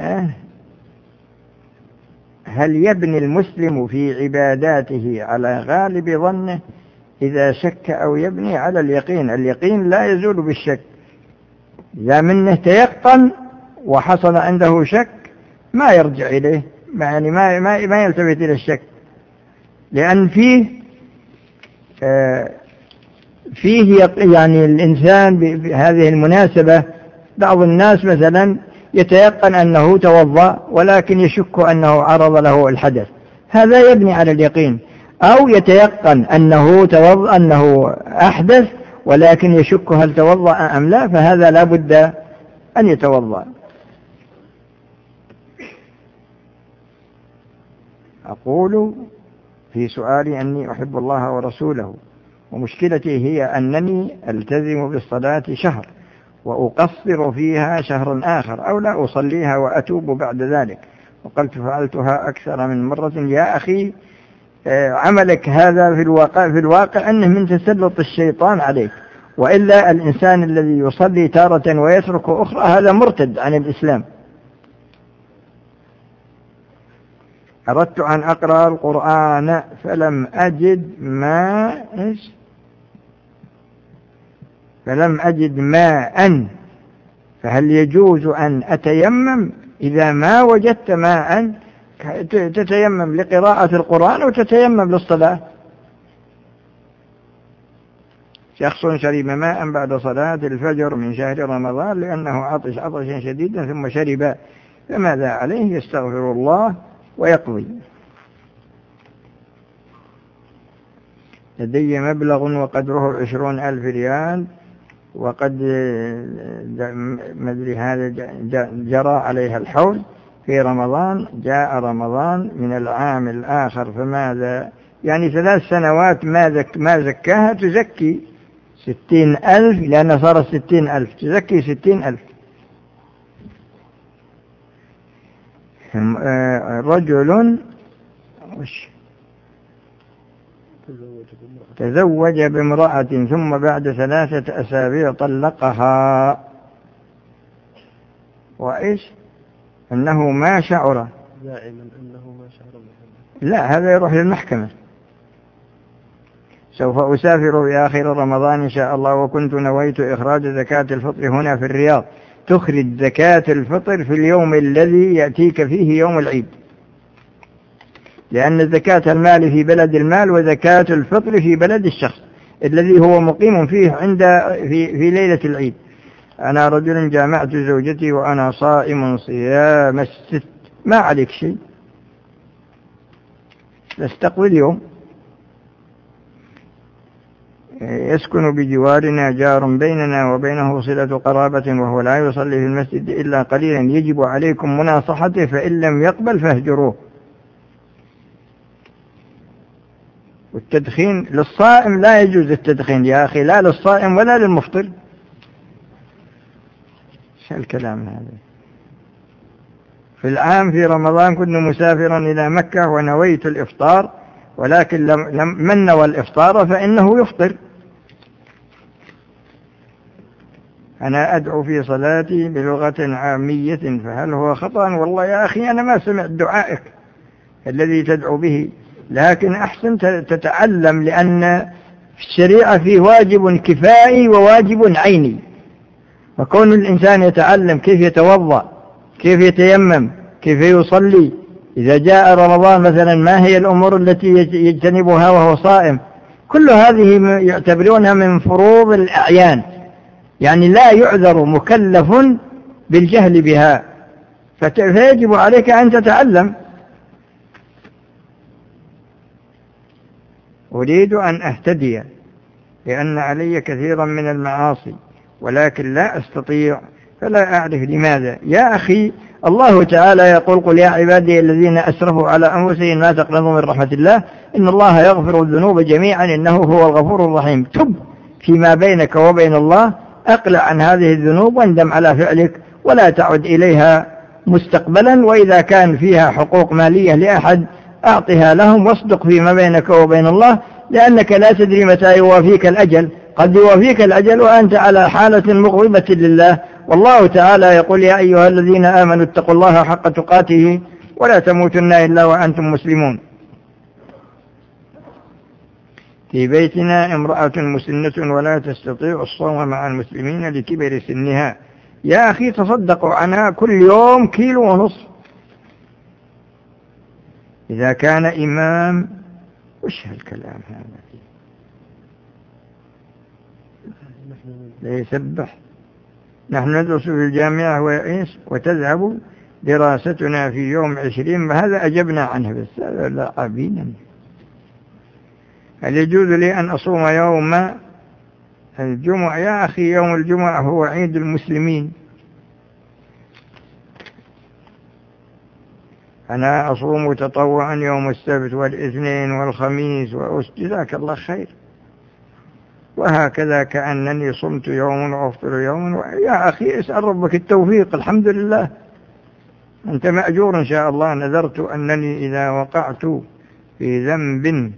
هل يبني المسلم في عباداته على غالب ظنه إذا شك، أو يبني على اليقين؟ اليقين لا يزول بالشك، إذا منه تيقن وحصل عنده شك ما يرجع إليه، يعني ما ما ما يلتفت إلى الشك، لأن فيه آه فيه يعني الإنسان بهذه المناسبة بعض الناس مثلا يتيقن أنه توضأ ولكن يشك أنه عرض له الحدث، هذا يبني على اليقين. أو يتيقن أنه توضأ أنه أحدث ولكن يشك هل توضأ أم لا، فهذا لا بد أن يتوضأ. أقول في سؤالي أني أحب الله ورسوله، ومشكلتي هي أنني ألتزم بالصلاة شهر وأقصر فيها شهر آخر، أو لا أصليها وأتوب بعد ذلك، وقلت فعلتها أكثر من مرة. يا أخي عملك هذا في الواقع في الواقع أنه من تسلط الشيطان عليك، وإلا الإنسان الذي يصلي تارة ويترك أخرى هذا مرتد عن الإسلام. أردت أن أقرأ القرآن فلم أجد ما إيش فلم أجد ماء، فهل يجوز أن أتيمم؟ إذا ما وجدت ماء تتيمم لقراءة القرآن وتتيمم للصلاة. شخص شرب ماء بعد صلاة الفجر من شهر رمضان لأنه عطش عطشا شديدا ثم شرب، فماذا عليه؟ يستغفر الله ويقضي. لدي مبلغ وقدره عشرون ألف ريال، وقد مدري هذا جرى عليها الحول في رمضان، جاء رمضان من العام الآخر، فماذا يعني ثلاث سنوات ما زك ما زكاها، تزكي ستين ألف لأن صارت ستين ألف، تزكي ستين ألف. رجل تزوج بامرأة ثم بعد ثلاثة أسابيع طلقها، وإيش أنه ما شعر دائما أنه ما شعر. لا، هذا يروح للمحكمة. سوف أسافر في آخر رمضان إن شاء الله، وكنت نويت إخراج زكاة الفطر هنا في الرياض. تخرج زكاة الفطر في اليوم الذي يأتيك فيه يوم العيد، لأن زكاة المال في بلد المال وزكاة الفطر في بلد الشخص الذي هو مقيم فيه عند في, في ليلة العيد. أنا رجل جامعت زوجتي وأنا صائم صيام الست، ما عليك شيء، نستقبل اليوم. يسكن بجوارنا جار بيننا وبينه صلة قرابة وهو لا يصلي في المسجد إلا قليلا، يجب عليكم مناصحته، فإن لم يقبل فاهجروه. والتدخين للصائم لا يجوز التدخين يا أخي، لا للصائم ولا للمفطر. شو الكلام هذا؟ في العام في رمضان كنت مسافرا إلى مكة ونويت الإفطار، ولكن لم من نوى الإفطار فإنه يفطر. أنا أدعو في صلاتي بلغة عامية، فهل هو خطأ؟ والله يا أخي أنا ما سمعت دعائك الذي تدعو به، لكن أحسن تتعلم، لأن في الشريعة فيه واجب كفائي وواجب عيني، وكون الإنسان يتعلم كيف يتوضأ، كيف يتيمم، كيف يصلي. إذا جاء رمضان مثلا ما هي الأمور التي يجتنبها وهو صائم، كل هذه يعتبرونها من فروض الأعيان، يعني لا يعذر مكلف بالجهل بها، فيجب عليك أن تتعلم. أريد أن أهتدي لأن علي كثيرا من المعاصي ولكن لا أستطيع، فلا أعرف لماذا. يا أخي الله تعالى يقول: قل يا عبادي الذين أسرفوا على أنفسهم لا تقنطوا من رحمة الله إن الله يغفر الذنوب جميعا إنه هو الغفور الرحيم. تب فيما بينك وبين الله، أقلع عن هذه الذنوب واندم على فعلك ولا تعد إليها مستقبلا، وإذا كان فيها حقوق مالية لأحد أعطها لهم، واصدق فيما بينك وبين الله، لأنك لا تدري متى يوافيك الأجل، قد يوافيك الأجل وأنت على حالة مغضبة لله. والله تعالى يقول: يا أيها الذين آمنوا اتقوا الله حق تقاته ولا تموتن إلا وأنتم مسلمون. في بيتنا امرأة مسنة ولا تستطيع الصوم مع المسلمين لكبر سنها، يا أخي تصدقوا عنها كل يوم كيلو ونصف. إذا كان إمام وش هالكلام هذا؟ لا يسبح. نحن ندرس في الجامعة وإيش وتذهب دراستنا في يوم عشرين، هذا أجبنا عنه بس لا عابينا. هل يجوز لي أن أصوم يوم الجمعة؟ يا أخي يوم الجمعة هو عيد المسلمين، أنا أصوم تطوعا يوم السبت والاثنين والخميس وجزاك الله خير، وهكذا كأنني صمت يوم وأفطر يوم. يا أخي اسأل ربك التوفيق. الحمد لله أنت مأجور إن شاء الله. نذرت أنني إذا وقعت في ذنب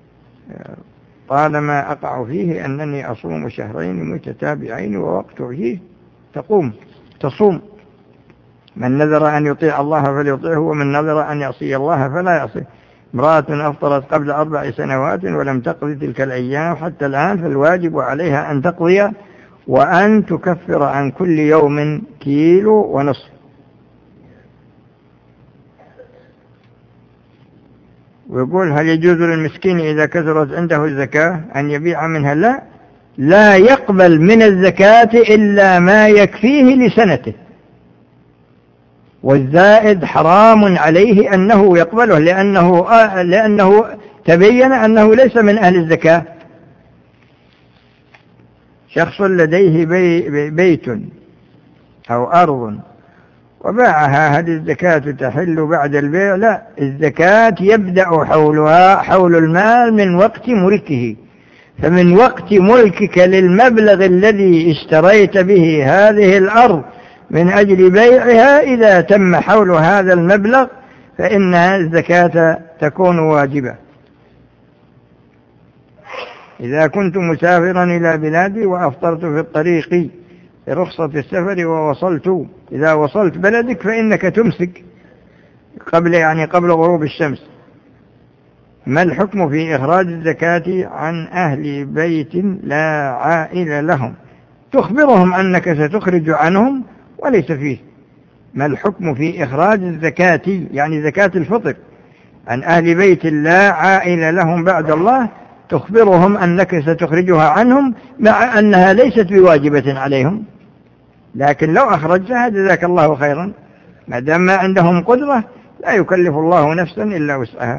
طالما أقع فيه أنني أصوم شهرين متتابعين ووقت فيه تقوم تصوم. من نذر أن يطيع الله فليطيعه، ومن نذر أن يعصي الله فلا يعصيه. امرأة أفطرت قبل أربع سنوات ولم تقضي تلك الأيام حتى الآن، فالواجب عليها أن تقضي وأن تكفر عن كل يوم كيلو ونصف. ويقول هل يجوز للمسكين إذا كثرت عنده الزكاة أن يبيع منها؟ لا، لا يقبل من الزكاة إلا ما يكفيه لسنته، والزائد حرام عليه أنه يقبله، لأنه, لأنه تبين أنه ليس من أهل الزكاة. شخص لديه بي بيت أو أرض وباعها، هل الزكاة تحل بعد البيع؟ لا، الزكاة يبدأ حولها حول المال من وقت ملكه. فمن وقت ملكك للمبلغ الذي اشتريت به هذه الأرض من أجل بيعها، إذا تم حول هذا المبلغ فإن الزكاة تكون واجبة. إذا كنت مسافرا إلى بلادي وأفطرت في الطريق برخصة السفر ووصلت، إذا وصلت بلدك فإنك تمسك قبل يعني قبل غروب الشمس. ما الحكم في إخراج الزكاة عن أهل بيت لا عائل لهم؟ تخبرهم أنك ستخرج عنهم وليس فيه. ما الحكم في إخراج الزكاة يعني زكاة الفطر عن أهل بيت لا عائل لهم بعد الله؟ تخبرهم أنك ستخرجها عنهم مع أنها ليست بواجبة عليهم، لكن لو أخرجتها جزاك الله خيرا، ما دام ما عندهم قدرة لا يكلف الله نفسا إلا وسعها.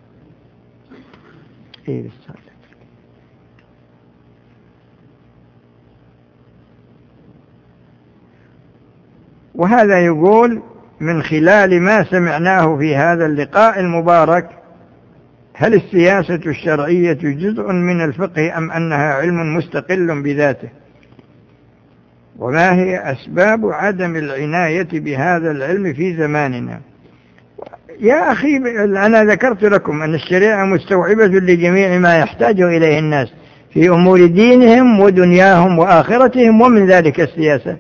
إيه بالصلاة. وهذا يقول من خلال ما سمعناه في هذا اللقاء المبارك، هل السياسة الشرعية جزء من الفقه أم أنها علم مستقل بذاته؟ وما هي أسباب عدم العناية بهذا العلم في زماننا؟ يا أخي أنا ذكرت لكم أن الشريعة مستوعبة لجميع ما يحتاج إليه الناس في أمور دينهم ودنياهم وآخرتهم، ومن ذلك السياسة.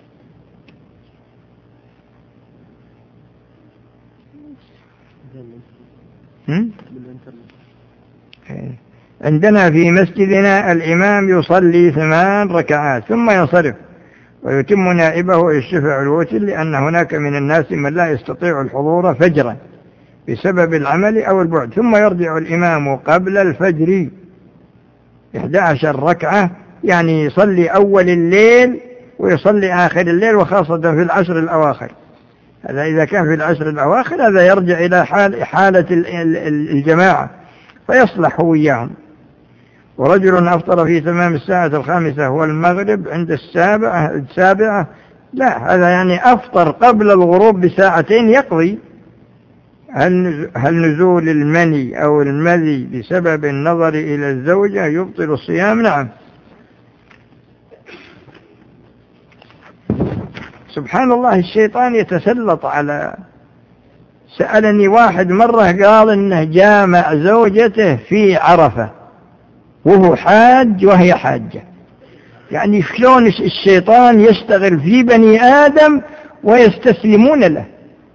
عندنا في مسجدنا الإمام يصلي ثمان ركعات ثم ينصرف ويتم نائبه الشفع الوتر، لأن هناك من الناس من لا يستطيع الحضور فجرا بسبب العمل أو البعد، ثم يرجع الإمام قبل الفجر إحدى عشر ركعة، يعني يصلي أول الليل ويصلي آخر الليل، وخاصة في العشر الأواخر. هذا إذا كان في العشر الأواخر هذا يرجع إلى حال حالة الجماعة فيصلح وياهم. ورجل أفطر في تمام الساعة الخامسة والمغرب عند السابعة السابعة لا، هذا يعني أفطر قبل الغروب بساعتين يقضي. هل هل نزول المني أو المذي بسبب النظر إلى الزوجة يبطل الصيام؟ نعم. سبحان الله، الشيطان يتسلط على. سألني واحد مرة قال إنه جامع زوجته في عرفة وهو حاج وهي حاجة. يعني شلون الشيطان يشتغل في بني آدم ويستسلمون له.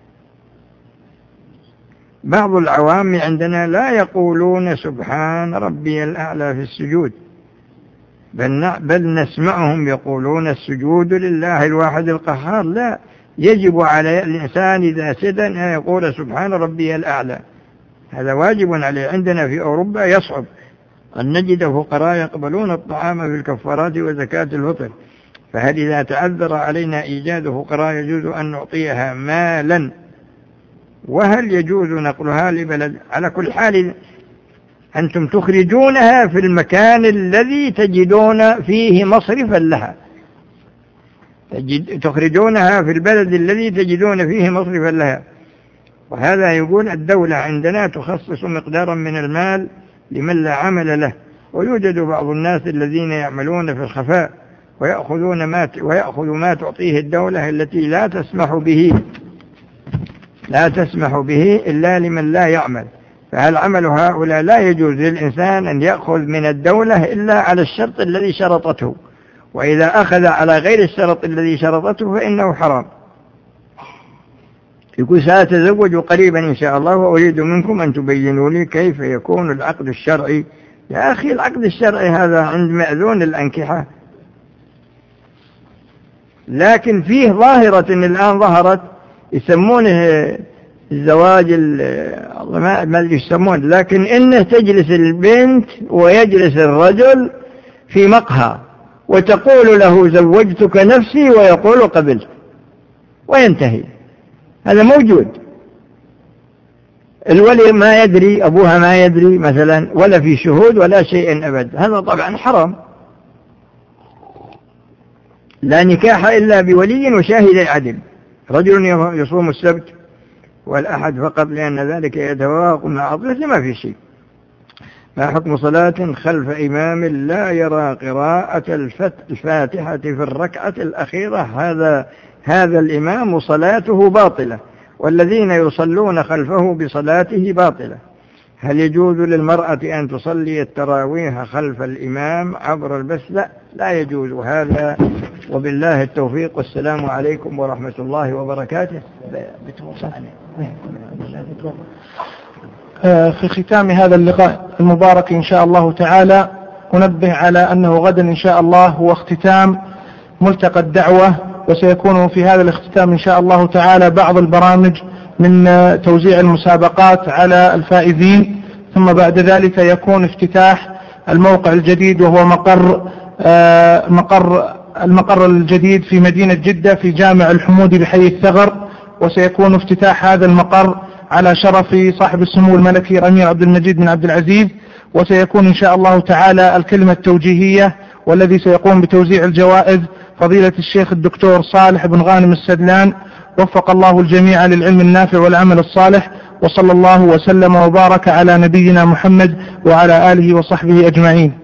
بعض العوام عندنا لا يقولون سبحان ربي الأعلى في السجود، بل, بل نسمعهم يقولون السجود لله الواحد القهار. لا، يجب على الإنسان إذا سجد أن يقول سبحان ربي الأعلى، هذا واجب عليه. عندنا في أوروبا يصعب أن نجد فقراء يقبلون الطعام في الكفارات وزكاة الفطر، فهل إذا تعذر علينا إيجاد فقراء يجوز أن نعطيها مالا؟ وهل يجوز نقلها لبلد؟ على كل حال أنتم تخرجونها في المكان الذي تجدون فيه مصرفا لها، تخرجونها في البلد الذي تجدون فيه مصرفا لها. وهذا يقول الدولة عندنا تخصص مقدارا من المال لمن لا عمل له، ويوجد بعض الناس الذين يعملون في الخفاء ويأخذون ما ويأخذ ما تعطيه الدولة التي لا تسمح به لا تسمح به إلا لمن لا يعمل. فهل عمل هؤلاء لا يجوز للإنسان أن يأخذ من الدولة إلا على الشرط الذي شرطته، وإذا أخذ على غير الشرط الذي شرطته فإنه حرام. يقول سأتزوج قريبا إن شاء الله وأريد منكم أن تبينوا لي كيف يكون العقد الشرعي. يا أخي العقد الشرعي هذا عند مأذون الأنكحة، لكن فيه ظاهرة الآن ظهرت يسمونه الزواج ما يسمون، لكن إنه تجلس البنت ويجلس الرجل في مقهى وتقول له زوجتك نفسي ويقول قبلت وينتهي. هذا موجود. الولي ما يدري، أبوها ما يدري مثلا، ولا في شهود ولا شيء أبد. هذا طبعا حرام. لا نكاح إلا بولي وشاهد عدل. رجل يصوم السبت والأحد فقط لأن ذلك يتوافق مع عطلته ما في شيء. ما حكم صلاة خلف إمام لا يرى قراءة الفاتحة في الركعة الأخيرة؟ هذا هذا الإمام صلاته باطلة، والذين يصلون خلفه بصلاته باطلة. هل يجوز للمرأة أن تصلي التراويح خلف الإمام عبر البث؟ لا، لا يجوز هذا. وبالله التوفيق، والسلام عليكم ورحمة الله وبركاته. في ختام هذا اللقاء المبارك إن شاء الله تعالى أنبه على أنه غدا إن شاء الله هو اختتام ملتقى الدعوة، وسيكون في هذا الاختتام إن شاء الله تعالى بعض البرامج من توزيع المسابقات على الفائزين، ثم بعد ذلك يكون افتتاح الموقع الجديد وهو مقر مقر المقر الجديد في مدينة جدة في جامع الحمودي بحي الثغر، وسيكون افتتاح هذا المقر على شرف صاحب السمو الملكي الأمير عبد المجيد بن عبد العزيز. وسيكون إن شاء الله تعالى الكلمة التوجيهية والذي سيقوم بتوزيع الجوائز فضيلة الشيخ الدكتور صالح بن غانم السدلان، وفق الله الجميع للعلم النافع والعمل الصالح، وصلى الله وسلم وبارك على نبينا محمد وعلى آله وصحبه أجمعين.